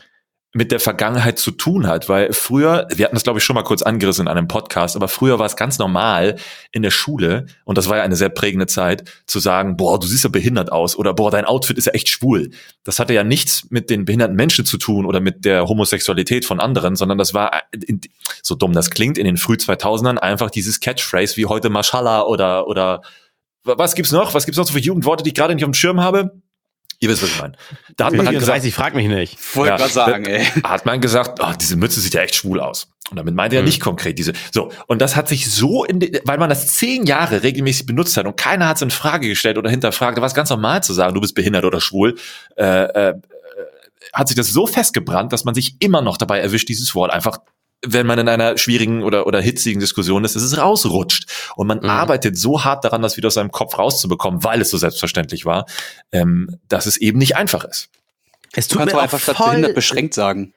mit der Vergangenheit zu tun hat, weil früher, wir hatten das glaube ich schon mal kurz angerissen in einem Podcast, aber früher war es ganz normal in der Schule, und das war ja eine sehr prägende Zeit, zu sagen, boah, du siehst ja behindert aus oder boah, dein Outfit ist ja echt schwul. Das hatte ja nichts mit den behinderten Menschen zu tun oder mit der Homosexualität von anderen, sondern das war, so dumm das klingt, in den früh zweitausendern einfach dieses Catchphrase wie heute Mashallah oder, oder was gibt's noch? Was gibt's noch so für Jugendworte, die ich gerade nicht auf dem Schirm habe? Ihr wisst, was ich meine. Da hat man halt gesagt, ich frag mich nicht. Wollte ja, gerade sagen, ey. Hat man gesagt, oh, diese Mütze sieht ja echt schwul aus. Und damit meinte er mhm. nicht konkret diese. So. Und das hat sich so in, de, weil man das zehn Jahre regelmäßig benutzt hat und keiner hat es in Frage gestellt oder hinterfragt. Da war es ganz normal zu sagen, du bist behindert oder schwul. Äh, äh, hat sich das so festgebrannt, dass man sich immer noch dabei erwischt, dieses Wort einfach, wenn man in einer schwierigen oder oder hitzigen Diskussion ist, dass es rausrutscht. Und man mhm. arbeitet so hart daran, das wieder aus seinem Kopf rauszubekommen, weil es so selbstverständlich war, ähm, dass es eben nicht einfach ist. Es tut mir auch einfach statt behindert beschränkt sagen.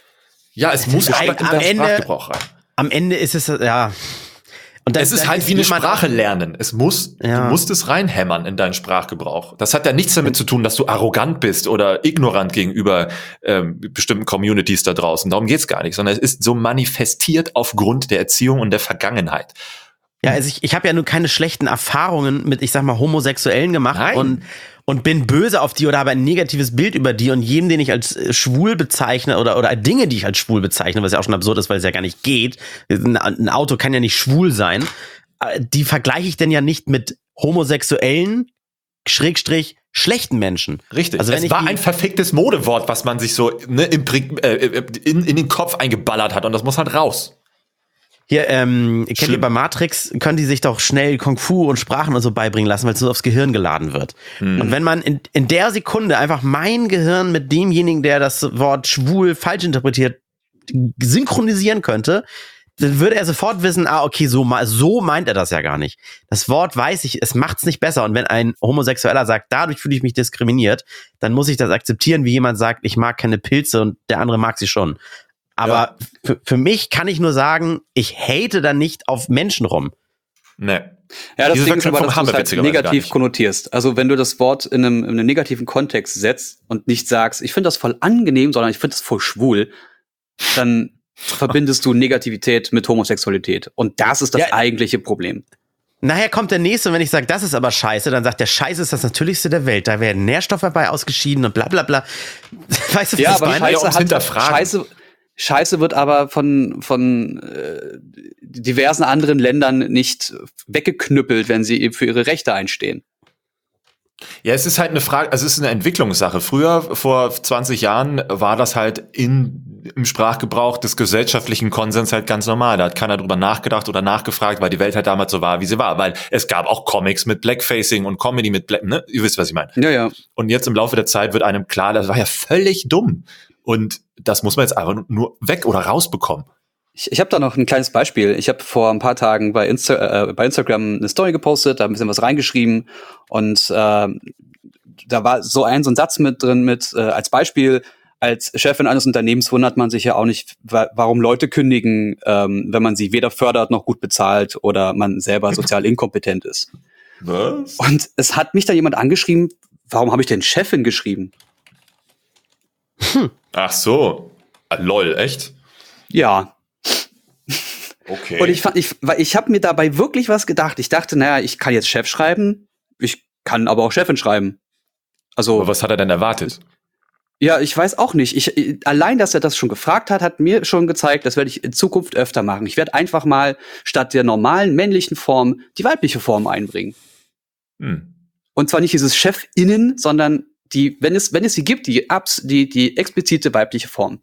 Ja, es, es muss aber in der Sprachgebrauch rein. Am Ende ist es, ja... Und dann, es ist halt ist wie eine Sprache lernen. Es muss, ja. Du musst es reinhämmern in deinen Sprachgebrauch. Das hat ja nichts damit zu tun, dass du arrogant bist oder ignorant gegenüber ähm, bestimmten Communities da draußen. Darum geht's gar nicht, sondern es ist so manifestiert aufgrund der Erziehung und der Vergangenheit. Ja, also ich, ich habe ja nur keine schlechten Erfahrungen mit, ich sag mal, Homosexuellen gemacht. Nein. und und bin böse auf die oder habe ein negatives Bild über die, und jedem, den ich als schwul bezeichne oder oder Dinge, die ich als schwul bezeichne, was ja auch schon absurd ist, weil es ja gar nicht geht. Ein, ein Auto kann ja nicht schwul sein. Die vergleiche ich denn ja nicht mit homosexuellen, Schrägstrich, schlechten Menschen. Richtig. Also wenn es war ein verficktes Modewort, was man sich so ne, im, äh, in, in den Kopf eingeballert hat, und das muss halt raus. Hier, ähm, kennt ihr bei Matrix, können die sich doch schnell Kung Fu und Sprachen und so beibringen lassen, weil es nur aufs Gehirn geladen wird. Hm. Und wenn man in, in der Sekunde einfach mein Gehirn mit demjenigen, der das Wort schwul falsch interpretiert, synchronisieren könnte, dann würde er sofort wissen, ah, okay, so, so meint er das ja gar nicht. Das Wort weiß ich, es macht's nicht besser. Und wenn ein Homosexueller sagt, dadurch fühle ich mich diskriminiert, dann muss ich das akzeptieren, wie jemand sagt, ich mag keine Pilze und der andere mag sie schon. Aber ja. für, für mich kann ich nur sagen, ich hate da nicht auf Menschen rum. Nee. Ja, das Ding ist aber, dass du es halt negativ konnotierst. Also wenn du das Wort in einem, in einem negativen Kontext setzt und nicht sagst, ich finde das voll angenehm, sondern ich finde das voll schwul, dann verbindest du Negativität mit Homosexualität. Und das ist das ja. eigentliche Problem. Nachher kommt der Nächste, und wenn ich sage, das ist aber scheiße, dann sagt der, Scheiße ist das Natürlichste der Welt. Da werden Nährstoffe dabei ausgeschieden und bla bla bla. Weißt du, was ja, ich aber meine? Scheiße, hat, Scheiße, Scheiße wird aber von von äh, diversen anderen Ländern nicht weggeknüppelt, wenn sie für ihre Rechte einstehen. Ja, es ist halt eine Frage, also es ist eine Entwicklungssache. Früher, vor zwanzig Jahren, war das halt in, im Sprachgebrauch des gesellschaftlichen Konsens halt ganz normal. Da hat keiner drüber nachgedacht oder nachgefragt, weil die Welt halt damals so war, wie sie war. Weil es gab auch Comics mit Blackfacing und Comedy mit Black, ne? Ihr wisst, was ich meine. Ja, ja. Und jetzt im Laufe der Zeit wird einem klar, das war ja völlig dumm. Und das muss man jetzt einfach nur weg oder rausbekommen. Ich, ich habe da noch ein kleines Beispiel. Ich habe vor ein paar Tagen bei, Insta- äh, bei Instagram eine Story gepostet, da ein bisschen was reingeschrieben und äh, da war so ein so ein Satz mit drin mit äh, als Beispiel: Als Chefin eines Unternehmens wundert man sich ja auch nicht, wa- warum Leute kündigen, ähm, wenn man sie weder fördert noch gut bezahlt oder man selber sozial inkompetent ist. Was? Und es hat mich da jemand angeschrieben, warum habe ich denn Chefin geschrieben? Hm. Ach so. Ah, lol, echt? Ja. Okay. Und ich fand, ich, weil ich habe mir dabei wirklich was gedacht. Ich dachte, naja, ich kann jetzt Chef schreiben, ich kann aber auch Chefin schreiben. Also. Aber was hat er denn erwartet? Ja, ich weiß auch nicht. Ich, ich, allein, dass er das schon gefragt hat, hat mir schon gezeigt, das werde ich in Zukunft öfter machen. Ich werde einfach mal statt der normalen männlichen Form die weibliche Form einbringen. Hm. Und zwar nicht dieses Chefinnen, sondern die, wenn es, wenn es sie gibt, die abs, die, die explizite weibliche Form.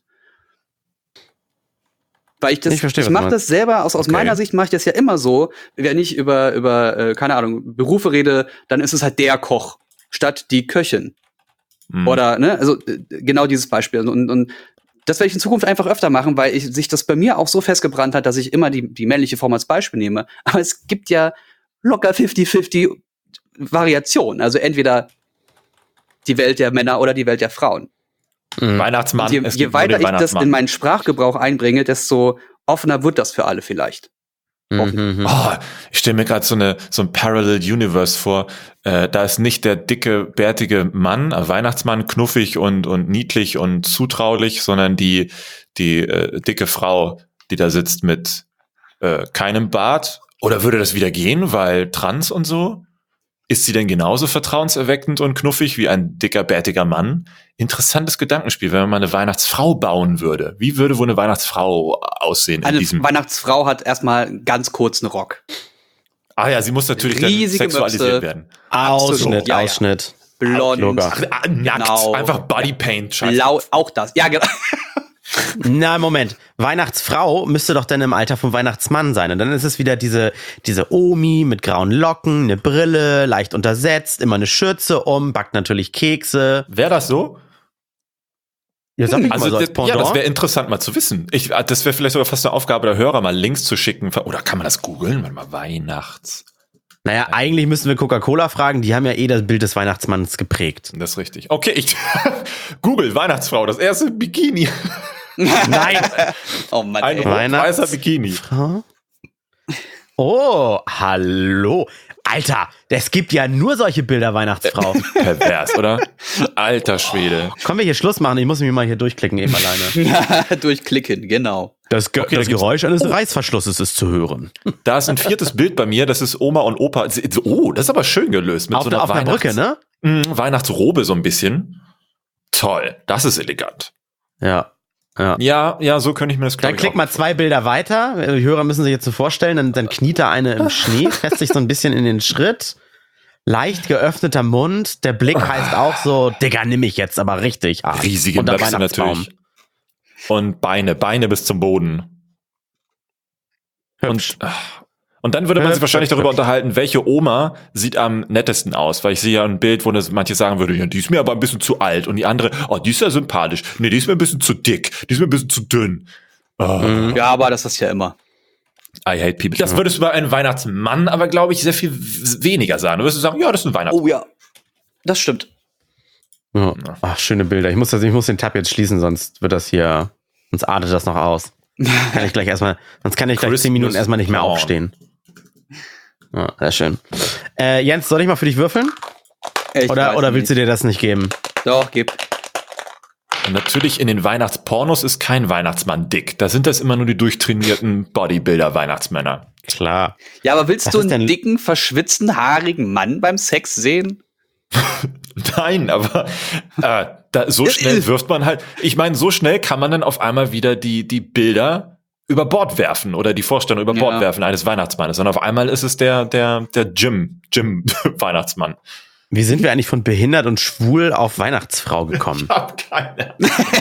Weil ich das, ich, verstehe, ich mache das selber, aus, aus Okay. meiner Sicht mache ich das ja immer so, wenn ich über, über äh, keine Ahnung, Berufe rede, dann ist es halt der Koch statt die Köchin. Hm. Oder, ne, also äh, genau dieses Beispiel. Und, und das werde ich in Zukunft einfach öfter machen, weil ich, sich das bei mir auch so festgebrannt hat, dass ich immer die, die männliche Form als Beispiel nehme. Aber es gibt ja locker fünfzig fünfzig Variationen. Also entweder die Welt der Männer oder die Welt der Frauen. Mhm. Weihnachtsmann. Und je, es je gibt nur weiter den ich das Weihnachtsmann. in meinen Sprachgebrauch einbringe, desto offener wird das für alle vielleicht. Mhm. Oh, ich stelle mir gerade so eine so ein Parallel Universe vor. Äh, da ist nicht der dicke, bärtige Mann, äh, Weihnachtsmann, knuffig und und niedlich und zutraulich, sondern die die äh, dicke Frau, die da sitzt mit äh, keinem Bart. Oder würde das wieder gehen, weil trans und so? Ist sie denn genauso vertrauenserweckend und knuffig wie ein dicker, bärtiger Mann? Interessantes Gedankenspiel, wenn man mal eine Weihnachtsfrau bauen würde. Wie würde wohl eine Weihnachtsfrau aussehen in Eine diesem? Weihnachtsfrau hat erstmal ganz kurzen Rock. Ah ja, sie muss natürlich dann Riesige sexualisiert Möpse. werden. Ausschnitt, Ja, ja. Ausschnitt. Blond, Locker. Ach, ah, nackt, Genau. einfach Bodypaint. Scheiße. blau, auch das. Ja, genau. Na, Moment. Weihnachtsfrau müsste doch dann im Alter vom Weihnachtsmann sein. Und dann ist es wieder diese, diese Omi mit grauen Locken, eine Brille, leicht untersetzt, immer eine Schürze um, backt natürlich Kekse. Wäre das so? Ja, sag ich Also mal so als das, ja, Pendant. das wäre interessant mal zu wissen. Ich, das wäre vielleicht sogar fast eine Aufgabe der Hörer, mal Links zu schicken. Oder kann man das googeln? Warte mal, Weihnachts. Naja, eigentlich müssen wir Coca-Cola fragen, die haben ja eh das Bild des Weihnachtsmanns geprägt. Das ist richtig. Okay, ich Google Weihnachtsfrau, das erste Bikini. Nein! Oh Mann, Ein ey. Weihnachts- weißer Bikini. Oh, hallo. Alter, es gibt ja nur solche Bilder, Weihnachtsfrau. Pervers, oder? Alter Schwede. Können wir hier Schluss machen? Ich muss mich mal hier durchklicken, eben alleine. Durchklicken, genau. Das, Ge Okay, das das gibt's- Geräusch eines Reißverschlusses ist zu hören. Da ist ein viertes Bild bei mir, das ist Oma und Opa. Oh, das ist aber schön gelöst. Mit Auf, so einer, auf einer Brücke, ne? Mm, Weihnachtsrobe so ein bisschen. Toll, das ist elegant. Ja. Ja. Ja, ja, so könnte ich mir das Dann glaub ich, klick auch mal zwei Bilder weiter. Die Hörer müssen sich jetzt so vorstellen, dann, dann kniet da eine im Schnee, fässt sich so ein bisschen in den Schritt. Leicht geöffneter Mund. Der Blick heißt auch so, Digga, nimm ich jetzt aber richtig. hart. riesige Unter Möpse Weihnachtsbaum. natürlich. Und Beine, Beine bis zum Boden. Hübsch. Und, ach, und dann würde man sich Hübsch, wahrscheinlich hübsch, darüber hübsch. unterhalten, welche Oma sieht am nettesten aus. Weil ich sehe ja ein Bild, wo das manche sagen würde, ja, die ist mir aber ein bisschen zu alt. Und die andere, oh, die ist ja sympathisch. Nee, die ist mir ein bisschen zu dick. Die ist mir ein bisschen zu dünn. Oh, Mhm. Ja, aber das ist ja immer. I hate people. Das würdest du bei einem Weihnachtsmann aber, glaube ich, sehr viel w- weniger sagen. Du würdest sagen, ja, das ist ein Weihnachtsmann. Oh ja, das stimmt. Ja. Ach, schöne Bilder. Ich muss, das, ich muss den Tab jetzt schließen, sonst wird das hier, sonst artet das noch aus. Kann ich gleich erstmal, sonst kann ich gleich Christmas zehn Minuten erstmal nicht mehr Dawn. aufstehen. Ja, sehr schön. Äh, Jens, soll ich mal für dich würfeln? Ich Oder, weiß oder willst du nicht. dir das nicht geben? Doch, gib. Und natürlich in den Weihnachtspornos ist kein Weihnachtsmann dick. Da sind das immer nur die durchtrainierten Bodybuilder-Weihnachtsmänner. Klar. Ja, aber willst Was du ist einen denn- dicken, verschwitzten, haarigen Mann beim Sex sehen? Nein, aber äh, da, so schnell wirft man halt. Ich meine, so schnell kann man dann auf einmal wieder die die Bilder über Bord werfen oder die Vorstellung über Bord Ja. werfen eines Weihnachtsmannes. Und auf einmal ist es der, der, der Jim, Jim Weihnachtsmann. Wie sind wir eigentlich von behindert und schwul auf Weihnachtsfrau gekommen? Ich hab keine.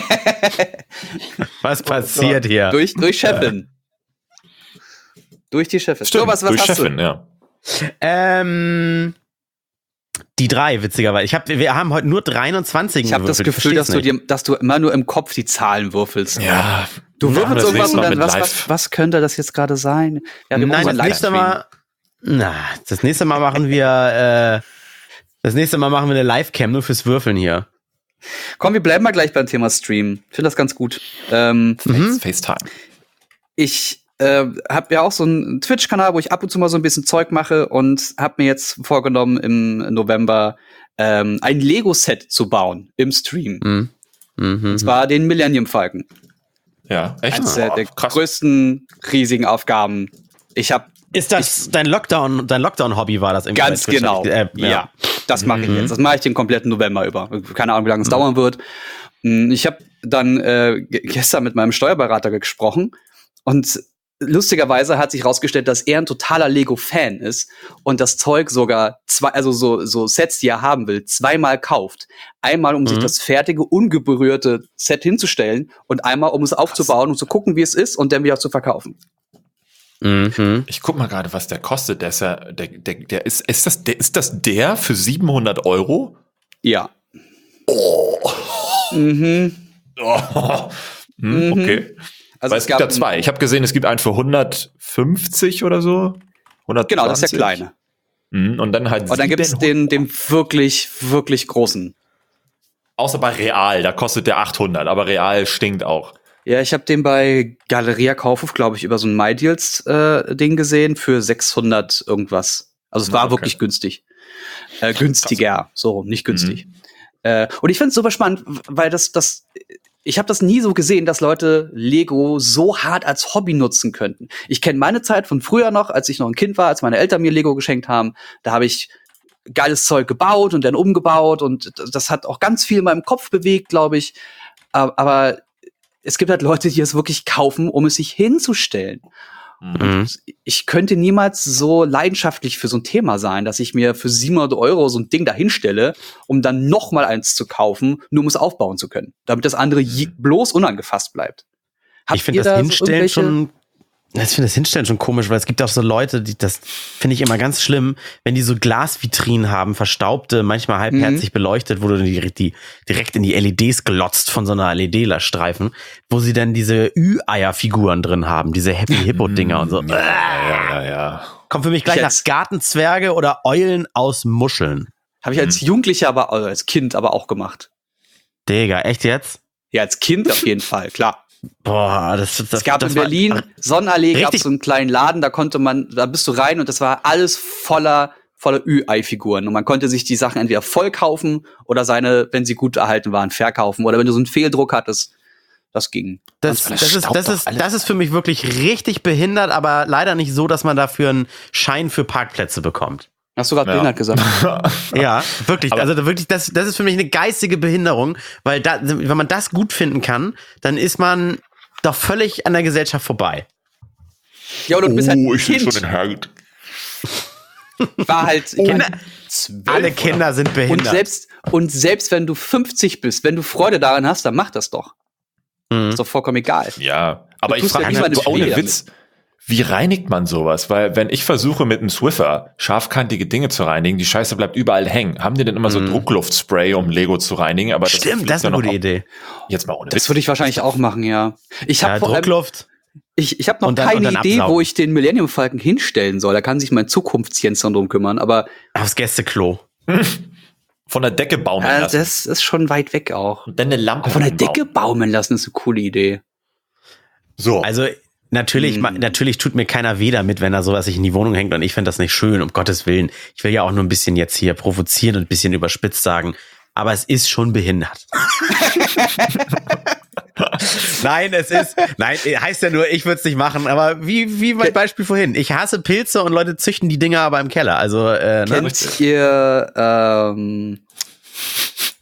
Was passiert hier? Durch, durch Chefin. Durch die Chefin. Stimmt, so, was, was durch hast Chefin, du? ja. Ähm, die drei, witzigerweise. Ich hab, wir haben heute nur dreiundzwanzig Ich habe das gewürfelt. Gefühl, dass du, Versteh's dir, dass du immer nur im Kopf die Zahlen würfelst. Ja. Du machen würfelst das irgendwas nächste und Mal dann, mit was, live. was, was könnte das jetzt gerade sein? Ja, wir Nein, brauchen das einen nächste Livestream. Mal. Na, das nächste Mal machen wir. Äh, das nächste Mal machen wir eine Live-Cam nur fürs Würfeln hier. Komm, wir bleiben mal gleich beim Thema Stream. Ich finde das ganz gut. Ähm, Mhm. FaceTime. ich äh, habe ja auch so einen Twitch-Kanal, wo ich ab und zu mal so ein bisschen Zeug mache und habe mir jetzt vorgenommen, im November ähm, ein Lego-Set zu bauen im Stream. Mhm. Mhm. Und zwar den Millennium Falcon. Ja, echt? Eines der, Oh, der krass. größten, riesigen Aufgaben. Ich habe Ist das dein Lockdown, dein Lockdown-Hobby war das irgendwie? Ganz bei Twitch? genau. Äh, ja. das mache ich Mhm. jetzt. Das mache ich den kompletten November über. Keine Ahnung, wie lange es dauern wird. Mm, Ich habe dann äh, ge- gestern mit meinem Steuerberater gesprochen und lustigerweise hat sich herausgestellt, dass er ein totaler Lego-Fan ist und das Zeug sogar zwei, also so, so Sets, die er haben will, zweimal kauft. Einmal, um sich Mhm. das fertige, ungeberührte Set hinzustellen und einmal, um es aufzubauen und zu gucken, wie es ist und dann wieder zu verkaufen. Mhm. Ich guck mal gerade, was der kostet. Der ist ja, der, der, der ist, ist das, der, ist das der für siebenhundert Euro? Ja. Mhm. Oh. Hm, Mhm. okay. Also Weil es gibt ja zwei. Ich habe gesehen, es gibt einen für hundertfünfzig oder so. hundertzwanzig. Genau, das ist der kleine. Mhm, und dann halt Und dann gibt es den, den wirklich, wirklich großen. außer bei Real, da kostet der achthundert, aber Real stinkt auch. Ja, ich habe den bei Galeria Kaufhof, glaube ich, über so ein MyDeals-Ding gesehen für sechshundert irgendwas. Also es war Okay. wirklich günstig. Äh, günstiger, so rum, nicht günstig. Äh, und ich finde es super spannend, weil das, das, ich habe das nie so gesehen, dass Leute Lego so hart als Hobby nutzen könnten. Ich kenne meine Zeit von früher noch, als ich noch ein Kind war, als meine Eltern mir Lego geschenkt haben. Da habe ich geiles Zeug gebaut und dann umgebaut und das hat auch ganz viel in meinem Kopf bewegt, glaube ich. Aber, aber es gibt halt Leute, die es wirklich kaufen, um es sich hinzustellen. Mhm. Ich könnte niemals so leidenschaftlich für so ein Thema sein, dass ich mir für siebenhundert Euro so ein Ding dahinstelle, um dann noch mal eins zu kaufen, nur um es aufbauen zu können, damit das andere je, bloß unangefasst bleibt. Habt Ich finde ihr das da so Hinstellen irgendwelche- schon. Ich finde das Hinstellen schon komisch, weil es gibt auch so Leute, die das finde ich immer ganz schlimm, wenn die so Glasvitrinen haben, verstaubte, manchmal halbherzig beleuchtet, wo du die, die direkt in die L E Ds glotzt von so einer L E D-Streifen, wo sie dann diese Ü-Eier-Figuren drin haben, diese Happy Hippo-Dinger und so. Ja, ja, ja, ja. Kommt für mich gleich Ich nach jetzt- Gartenzwerge oder Eulen aus Muscheln. Habe ich als Jugendlicher, aber also als Kind aber auch gemacht. Digga, echt jetzt? Ja, als Kind auf jeden Fall, klar. Boah, das, das Es gab das in war- Berlin, Sonnenallee, gab Richtig- es so einen kleinen Laden, da konnte man, da bist du rein und das war alles voller, voller Ü-Ei-Figuren. Und man konnte sich die Sachen entweder voll kaufen oder seine, wenn sie gut erhalten waren, verkaufen. Oder wenn du so einen Fehldruck hattest, das ging. Das, das das, ist, staubt das, doch ist, alles das ist für mich wirklich richtig behindert, aber leider nicht so, dass man dafür einen Schein für Parkplätze bekommt. Hast du gerade Ja. behindert gesagt? Ja, wirklich. Aber- also da wirklich, das, das ist für mich eine geistige Behinderung, weil da, wenn man das gut finden kann, dann ist man doch völlig an der Gesellschaft vorbei. Ja, oder du bist halt ein Oh, ich sehe Kind. schon den Herd. War halt Kinder, zwölf alle oder- Kinder sind Und behindert. selbst, und selbst wenn du fünfzig bist, wenn du Freude daran hast, dann mach das doch. Mhm. Ist doch vollkommen egal. Ja, aber Du ich tust ja frage nicht mal mich eine ohne Pflege Witz, wie reinigt man sowas? Weil wenn ich versuche mit einem Swiffer scharfkantige Dinge zu reinigen, die Scheiße bleibt überall hängen. Haben die denn immer so Mhm. Druckluftspray, um Lego zu reinigen? Aber das Stimmt, fliegt das ist ja eine noch gute auf- Idee. Jetzt mal ohne Das Witz. würde ich wahrscheinlich auch machen, ja. Ich habe Ja, vor allem, Druckluft. ich, ich habe noch Und dann- und keine dann Idee, absaugen. wo ich den Millennium Falcon hinstellen soll. Da kann sich mein Zukunftsjens dann drum kümmern. Aber Aufs Gästeklo. Von der Decke baumeln äh, lassen. das ist schon weit weg auch. Und dann eine Lampe Aber von der einbauen. Decke baumeln lassen ist eine coole Idee. So. Also natürlich, Mhm. ma- natürlich tut mir keiner weh damit, wenn da sowas sich in die Wohnung hängt und ich finde das nicht schön, um Gottes Willen. Ich will ja auch nur ein bisschen jetzt hier provozieren und ein bisschen überspitzt sagen, aber es ist schon behindert. Nein, es ist, nein, heißt ja nur, ich würde es nicht machen, aber wie, wie mein Beispiel vorhin. Ich hasse Pilze und Leute züchten die Dinger aber im Keller. Also, äh, ne? Kennt ihr ähm,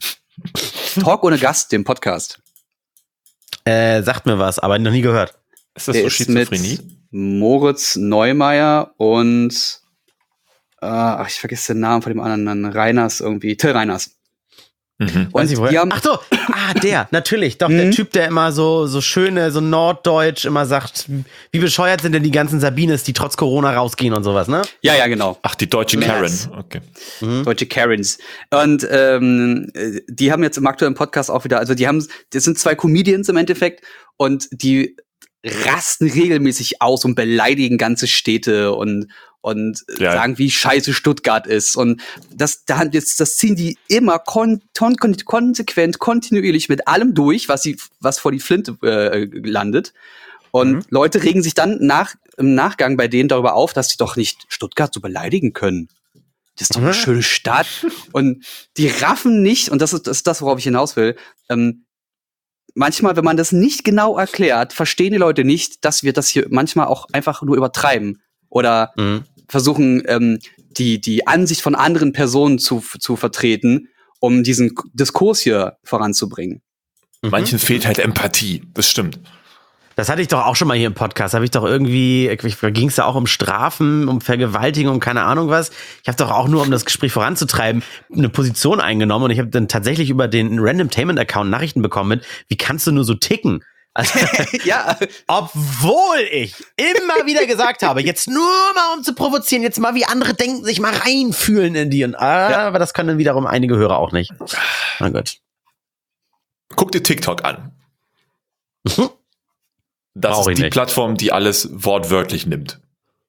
Talk ohne Gast, den Podcast? äh, sagt mir was, aber noch nie gehört. Ist das Der so ist Schizophrenie? mit Moritz Neumeier und äh, ach, ich vergesse den Namen von dem anderen, Reiners irgendwie, Till Reiners. Mhm. Weiß ich, Und woher- die haben, Ach so, ah, der, natürlich. Doch, der Mhm. Typ, der immer so, so schöne, so norddeutsch immer sagt, wie bescheuert sind denn die ganzen Sabines, die trotz Corona rausgehen und sowas, ne? ja, ja, genau. Ach, die deutsche Yes. Karen. Okay. Deutsche Karens. Und ähm, äh, die haben jetzt im aktuellen Podcast auch wieder, also die haben, das sind zwei Comedians im Endeffekt und die rasten regelmäßig aus und beleidigen ganze Städte und und Ja. sagen, wie scheiße Stuttgart ist. Und das, da jetzt, das ziehen die immer kon kon kon konsequent, kontinuierlich mit allem durch, was sie, was vor die Flinte äh, landet. Und Mhm. Leute regen sich dann nach, im Nachgang bei denen darüber auf, dass sie doch nicht Stuttgart so beleidigen können. Das ist doch eine Mhm. schöne Stadt. Und die raffen nicht, und das ist, das ist das, worauf ich hinaus will, ähm, manchmal, wenn man das nicht genau erklärt, verstehen die Leute nicht, dass wir das hier manchmal auch einfach nur übertreiben. Oder Mhm. versuchen, ähm, die, die Ansicht von anderen Personen zu, zu vertreten, um diesen K- Diskurs hier voranzubringen. Manchen fehlt halt Empathie. Das stimmt. Das hatte ich doch auch schon mal hier im Podcast. Habe ich doch irgendwie, ging es da auch um Strafen, um Vergewaltigung, um keine Ahnung was. Ich habe doch auch nur, um das Gespräch voranzutreiben, eine Position eingenommen und ich habe dann tatsächlich über den Randomtainment-Account Nachrichten bekommen mit, wie kannst du nur so ticken? Also, Ja, obwohl ich immer wieder gesagt habe, jetzt nur mal um zu provozieren, jetzt mal wie andere denken, sich mal reinfühlen in die. Und, ah, aber das können dann wiederum einige Hörer auch nicht. Na gut. Guck dir TikTok an. Das Brauch ist ich die nicht. Plattform, die alles wortwörtlich nimmt.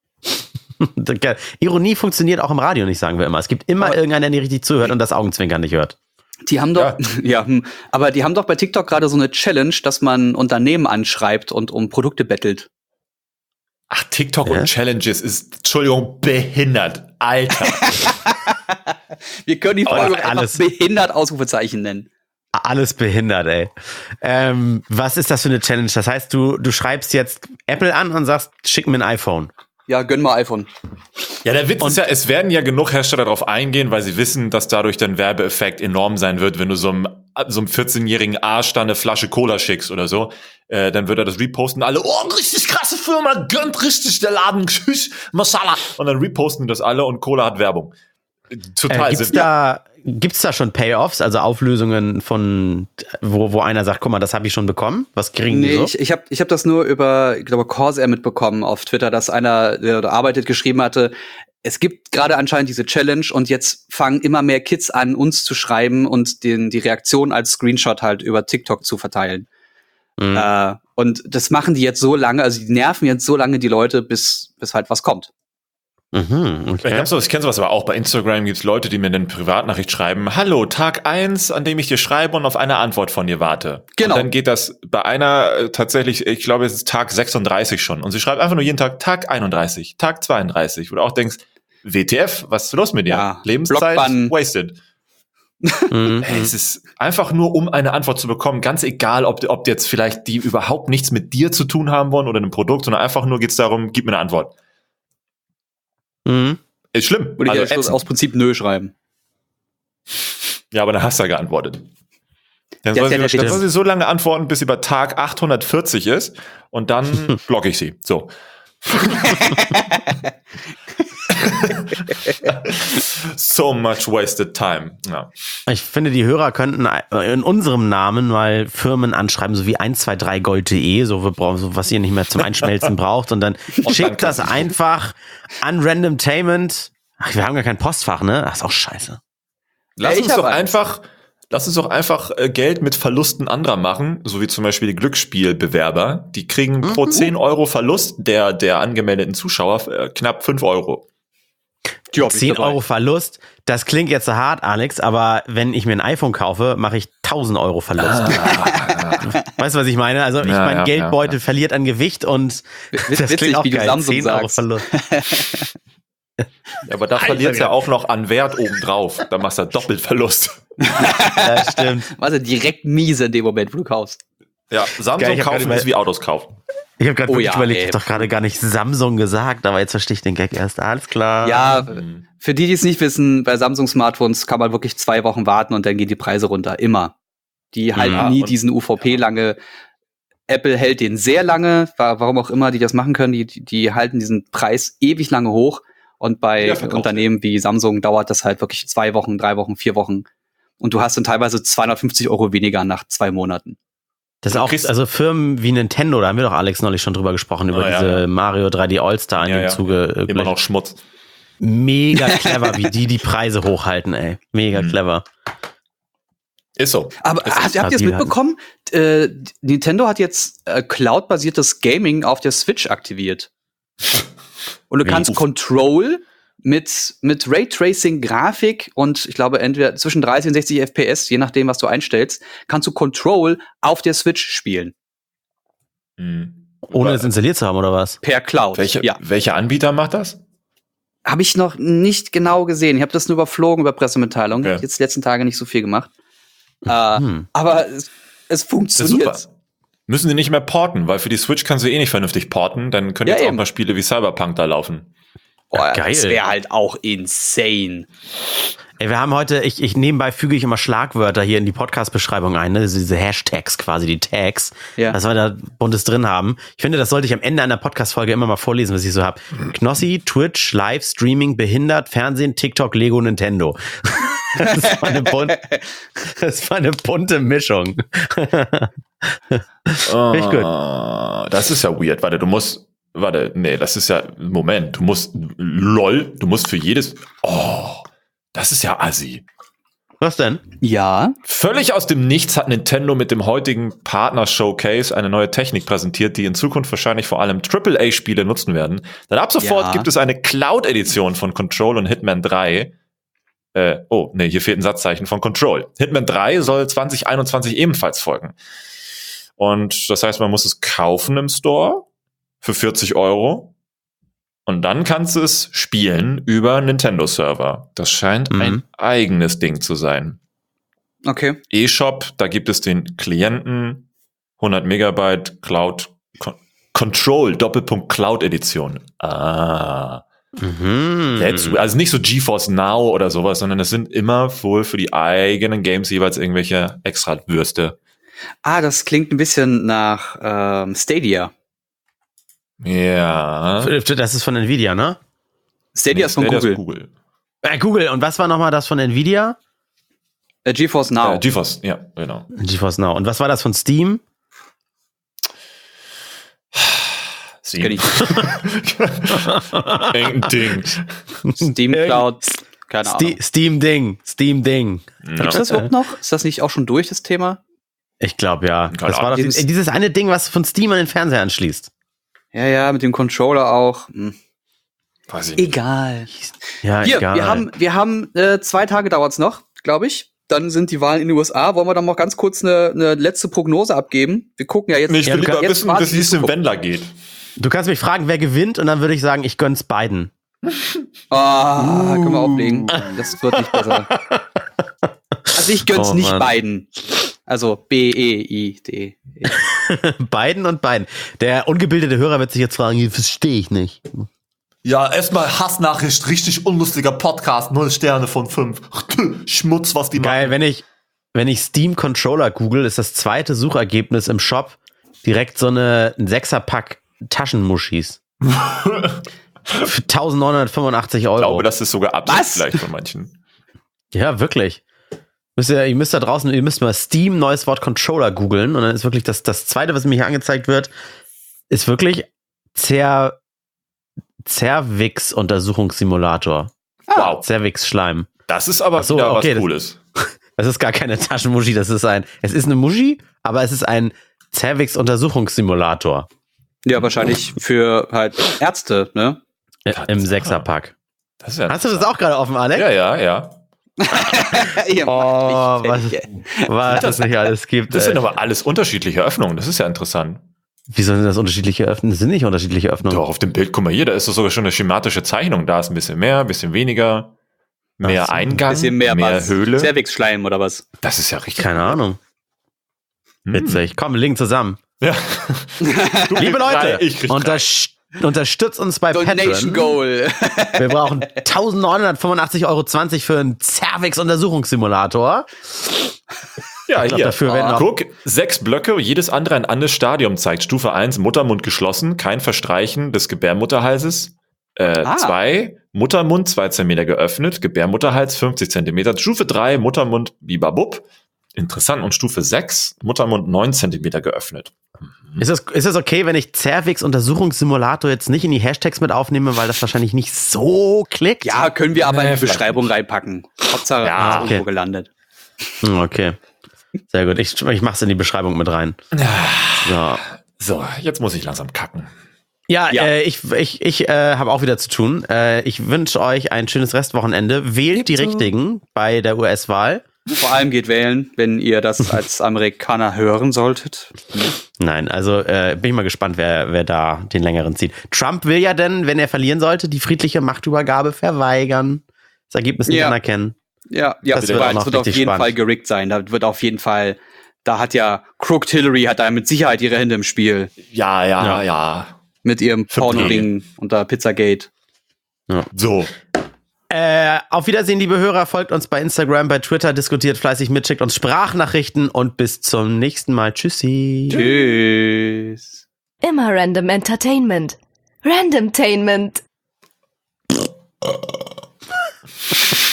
Ironie funktioniert auch im Radio nicht, sagen wir immer. Es gibt immer Aber- irgendeinen, der nicht richtig zuhört und das Augenzwinkern nicht hört. die haben doch, ja, hm, aber die haben doch bei TikTok gerade so eine Challenge, dass man Unternehmen anschreibt und um Produkte bettelt. Ach, TikTok Ja? und Challenges ist, Entschuldigung, behindert. Alter. Wir können die Aber Folge das einfach alles- behindert Ausrufezeichen nennen. Alles behindert, ey. Ähm, was ist das für eine Challenge? Das heißt, du, du schreibst jetzt Apple an und sagst, schick mir ein iPhone. Ja, gönn mal iPhone. Ja, der Witz ist ja, es werden ja genug Hersteller darauf eingehen, weil sie wissen, dass dadurch der Werbeeffekt enorm sein wird, wenn du so einem, so einem vierzehnjährigen Arsch da eine Flasche Cola schickst oder so, äh, dann wird er das reposten, alle, oh, richtig krasse Firma, gönnt richtig der Laden, tschüss, Masala. Und dann reposten das alle und Cola hat Werbung. Total Äh, gibt's simpel. da, gibt's da schon Payoffs, also Auflösungen von, wo, wo einer sagt, guck mal, das habe ich schon bekommen? Was kriegen die Nee, so? ich, ich habe ich hab das nur über, ich glaube, Corsair mitbekommen auf Twitter, dass einer, der da arbeitet, geschrieben hatte, es gibt gerade anscheinend diese Challenge und jetzt fangen immer mehr Kids an, uns zu schreiben und den, die Reaktion als Screenshot halt über TikTok zu verteilen. Mhm. Äh, und das machen die jetzt so lange, also die nerven jetzt so lange die Leute, bis, bis halt was kommt. Mhm, Ich, okay. hab sowas, ich kenne sowas aber auch. Bei Instagram gibt's Leute, die mir eine Privatnachricht schreiben, hallo, Tag eins, an dem ich dir schreibe und auf eine Antwort von dir warte. Genau. Und dann geht das bei einer äh, tatsächlich, ich glaube, es ist Tag sechsunddreißig schon. Und sie schreibt einfach nur jeden Tag Tag einunddreißig, Tag zweiunddreißig. Wo du auch denkst, W T F, was ist los mit dir? Ja, Lebenszeit Blockbann. wasted. Mhm. Ey, es ist einfach nur, um eine Antwort zu bekommen, ganz egal, ob, ob jetzt vielleicht die überhaupt nichts mit dir zu tun haben wollen oder einem Produkt, sondern einfach nur geht's darum, gib mir eine Antwort. Mhm. Ist schlimm. Würde ich Also ja ätzend. aus Prinzip nö schreiben. Ja, aber dann hast du ja geantwortet. Dann Ja, soll, ja, sie, das- dann soll sie so lange antworten, bis sie bei Tag achthundertvierzig ist und dann blocke ich sie. So. So much wasted time. Ja. Ich finde, die Hörer könnten in unserem Namen mal Firmen anschreiben, so wie eins zwei drei gold punkt de, so, so was ihr nicht mehr zum Einschmelzen braucht. Und dann schickt das einfach an Randomtainment. Ach, wir haben gar kein Postfach, ne? Ach, ist auch scheiße. Lass Ja, ich uns doch hab eins. einfach, lass uns doch einfach äh, Geld mit Verlusten anderer machen, so wie zum Beispiel die Glücksspielbewerber. Die kriegen pro Mhm. zehn Euro Verlust der, der angemeldeten Zuschauer äh, knapp fünf Euro. Ja, zehn Euro Verlust, das klingt jetzt so hart, Alex, aber wenn ich mir ein iPhone kaufe, mache ich tausend Euro Verlust. Weißt du, was ich meine? Also ich Ja, mein ja, Geldbeutel ja, ja. verliert an Gewicht und Witz- das witzig, klingt auch wie du geil. Samsung zehn Euro sagst. Verlust. Ja, aber da Alter, verliert's ja ja. auch noch an Wert obendrauf. Da machst du doppelt Verlust. Ja, stimmt. Was ja direkt miese in dem Moment, wo du kaufst. Ja, Samsung Geil, ich hab kaufen grad über- ist wie Autos kaufen. Ich habe gerade Oh wirklich ja, überlegt, ey. ich hab doch gerade gar nicht Samsung gesagt, aber jetzt verstehe ich den Gag erst. Alles klar. Ja, Mhm. für die, die es nicht wissen, bei Samsung-Smartphones kann man wirklich zwei Wochen warten und dann gehen die Preise runter. Immer. Die halten Ja, nie und- diesen U V P lange Apple hält den sehr lange, warum auch immer die das machen können, die, die halten diesen Preis ewig lange hoch. Und bei ja, Unternehmen wie Samsung dauert das halt wirklich zwei Wochen, drei Wochen, vier Wochen. Und du hast dann teilweise zweihundertfünfzig Euro weniger nach zwei Monaten. Das ist auch, also Firmen wie Nintendo, da haben wir doch Alex neulich schon drüber gesprochen, über oh, ja, diese ja. Mario drei D All-Star in ja, dem ja. Zuge. Äh, Immer noch Schmutz. Mega clever, wie die die Preise hochhalten, ey. Mega mhm. clever. Ist so. Aber ist habt, habt ihr es mitbekommen? Äh, Nintendo hat jetzt äh, Cloud-basiertes Gaming auf der Switch aktiviert. Und du Wie? kannst Control mit, mit Raytracing-Grafik und ich glaube entweder zwischen dreißig und sechzig F P S, je nachdem, was du einstellst, kannst du Control auf der Switch spielen. Mhm. Ohne es installiert zu haben, oder was? Per Cloud, Welche, ja. Welcher Anbieter macht das? Habe ich noch nicht genau gesehen. Ich habe das nur überflogen über Pressemitteilungen. Okay. Jetzt die letzten Tage nicht so viel gemacht. Mhm. Äh, aber es, es funktioniert. Müssen sie nicht mehr porten, weil für die Switch kannst du eh nicht vernünftig porten. Dann können ja, jetzt eben. auch mal Spiele wie Cyberpunk da laufen. Boah, geil. Das wäre halt auch insane. Ey, wir haben heute, ich, ich nebenbei füge ich immer Schlagwörter hier in die Podcast-Beschreibung ein, ne? Diese Hashtags quasi, die Tags, ja. dass wir da Buntes drin haben. Ich finde, das sollte ich am Ende einer Podcast-Folge immer mal vorlesen, was ich so habe. Knossi, Twitch, Live, Streaming, behindert, Fernsehen, TikTok, Lego, Nintendo. Das war eine, bunt, das war eine bunte Mischung. Oh, Richtig gut. Das ist ja weird. Warte, du musst, warte, nee, das ist ja, Moment, du musst, lol, du musst für jedes, oh, das ist ja assi. Was denn? Ja. Völlig aus dem Nichts hat Nintendo mit dem heutigen Partner-Showcase eine neue Technik präsentiert, die in Zukunft wahrscheinlich vor allem Triple A Spiele nutzen werden. Denn ab sofort ja. gibt es eine Cloud-Edition von Control und Hitman drei. Äh, oh, nee, hier fehlt ein Satzzeichen von Control. Hitman drei soll zwanzig einundzwanzig ebenfalls folgen. Und das heißt, man muss es kaufen im Store für vierzig Euro. Und dann kannst du es spielen über Nintendo-Server. Das scheint mhm. ein eigenes Ding zu sein. Okay. eShop, da gibt es den Klienten, hundert Megabyte Cloud Con- Control, Doppelpunkt Cloud Edition. Ah. Mhm. That's, also nicht so GeForce Now oder sowas, sondern es sind immer wohl für die eigenen Games jeweils irgendwelche Extra-Würste. Ah, das klingt ein bisschen nach ähm, Stadia. Ja. Das ist von Nvidia, ne? Stadia nee, ist von Stadia Google. Ist Google. Äh, Google. Und was war nochmal das von Nvidia? Äh, GeForce Now. Äh, GeForce, ja, genau. GeForce Now. Und was war das von Steam? Steam. Irgendein Ding. Steam Cloud. Keine Ahnung. Ste- Steam Ding. Steam Ding. Ja. Gibt's das überhaupt noch? Ist das nicht auch schon durch, das Thema? Ich glaube, ja. Keine das war doch dieses, dieses eine Ding, was von Steam an den Fernseher anschließt. Ja, ja, mit dem Controller auch. Hm. Weiß ich nicht. Egal. Ja, Hier, egal. wir haben, wir haben äh, zwei Tage dauert's noch, glaube ich. Dann sind die Wahlen in den U S A. Wollen wir dann noch ganz kurz eine, eine letzte Prognose abgeben? Wir gucken ja jetzt. Nee, ich will ja, lieber wissen, bis es im Wendler geht. Du kannst mich fragen, wer gewinnt, und dann würde ich sagen, ich gönn's beiden. Ah, uh. können wir auflegen. Das wird nicht besser. Also ich gönn's oh, nicht Mann. beiden. Also B E I D E. Beiden und beiden. Der ungebildete Hörer wird sich jetzt fragen, hier verstehe ich nicht. Ja, erstmal Hassnachricht, richtig unlustiger Podcast, null Sterne von fünf. Schmutz, was die Geil, machen. wenn ich, wenn ich Steam Controller google, ist das zweite Suchergebnis im Shop direkt so eine ein Sechserpack Taschenmuschis. Für eintausendneunhundertfünfundachtzig Euro. Ich glaube, das ist sogar Absicht vielleicht von manchen. Ja, wirklich. Müsst ihr, ihr müsst da draußen, ihr müsst mal Steam neues Wort Controller googeln, und dann ist wirklich das, das zweite, was mir hier angezeigt wird, ist wirklich Cer, Cervix-Untersuchungssimulator. Wow. Cervix-Schleim. Das ist aber so, wieder okay, was Cooles. Das, das ist gar keine Taschenmuschi, das ist ein, es ist eine Muschi, aber es ist ein Cervix-Untersuchungssimulator. Ja, wahrscheinlich für halt Ärzte, ne? Ja, im Sechserpack. Das ist ja Hast du das auch gerade offen, Alex? Ja, ja, ja. Oh, was, was es nicht alles gibt. Das ey. sind aber alles unterschiedliche Öffnungen. Das ist ja interessant. Wieso sind das unterschiedliche Öffnungen? Das sind nicht unterschiedliche Öffnungen. Doch, auf dem Bild, guck mal hier, da ist doch sogar schon eine schematische Zeichnung. Da ist ein bisschen mehr, ein bisschen weniger, mehr so, Eingang, ein bisschen mehr, mehr was? Höhle. Cervix-Schleim oder was? Das ist ja richtig. Keine Ahnung. Hm. Witzig. Komm, legen zusammen. Ja. Liebe Leute, ich krieg unterst- unterstützt uns bei Donation Patreon. Goal. Wir brauchen eintausendneunhundertfünfundachtzig Euro zwanzig für einen Cervix-Untersuchungssimulator. Ja, Ich glaub, hier. dafür werden auch- Guck, sechs Blöcke, jedes andere ein anderes Stadium zeigt. Stufe eins, Muttermund geschlossen, kein Verstreichen des Gebärmutterhalses. Äh, Ah. zwei, Muttermund zwei Zentimeter geöffnet, Gebärmutterhals fünfzig Zentimeter. Stufe drei, Muttermund bibabub. Interessant. Und Stufe sechs, Muttermund neun Zentimeter geöffnet. Ist es, ist es okay, wenn ich Cervix Untersuchungssimulator jetzt nicht in die Hashtags mit aufnehme, weil das wahrscheinlich nicht so klickt? Ja, können wir aber Nee, in die vielleicht Beschreibung nicht. reinpacken. Hauptsache, Ja, ist okay. irgendwo gelandet. Hm, okay. Sehr gut. Ich, ich mach's in die Beschreibung mit rein. So. So, jetzt muss ich langsam kacken. Ja, Ja. Äh, ich, ich, ich äh, habe auch wieder zu tun. Äh, ich wünsche euch ein schönes Restwochenende. Wählt die Richtigen bei der U S-Wahl. Vor allem geht wählen, wenn ihr das als Amerikaner hören solltet. Nein, also äh, bin ich mal gespannt, wer, wer da den längeren zieht. Trump will ja denn, wenn er verlieren sollte, die friedliche Machtübergabe verweigern. Das Ergebnis nicht Ja. anerkennen. Ja, ja, Das das wird auch wird, noch wird auf richtig jeden spannend. Fall gerickt sein. Da wird auf jeden Fall, da hat ja Crooked Hillary hat da mit Sicherheit ihre Hände im Spiel. Ja, ja, Ja. ja. Mit ihrem Für Porno-Ding unter Pizzagate. So. Äh, auf Wiedersehen, liebe Hörer. Folgt uns bei Instagram, bei Twitter, diskutiert fleißig mit, schickt uns Sprachnachrichten und bis zum nächsten Mal. Tschüssi. Tschüss. Immer Random Entertainment. Randomtainment.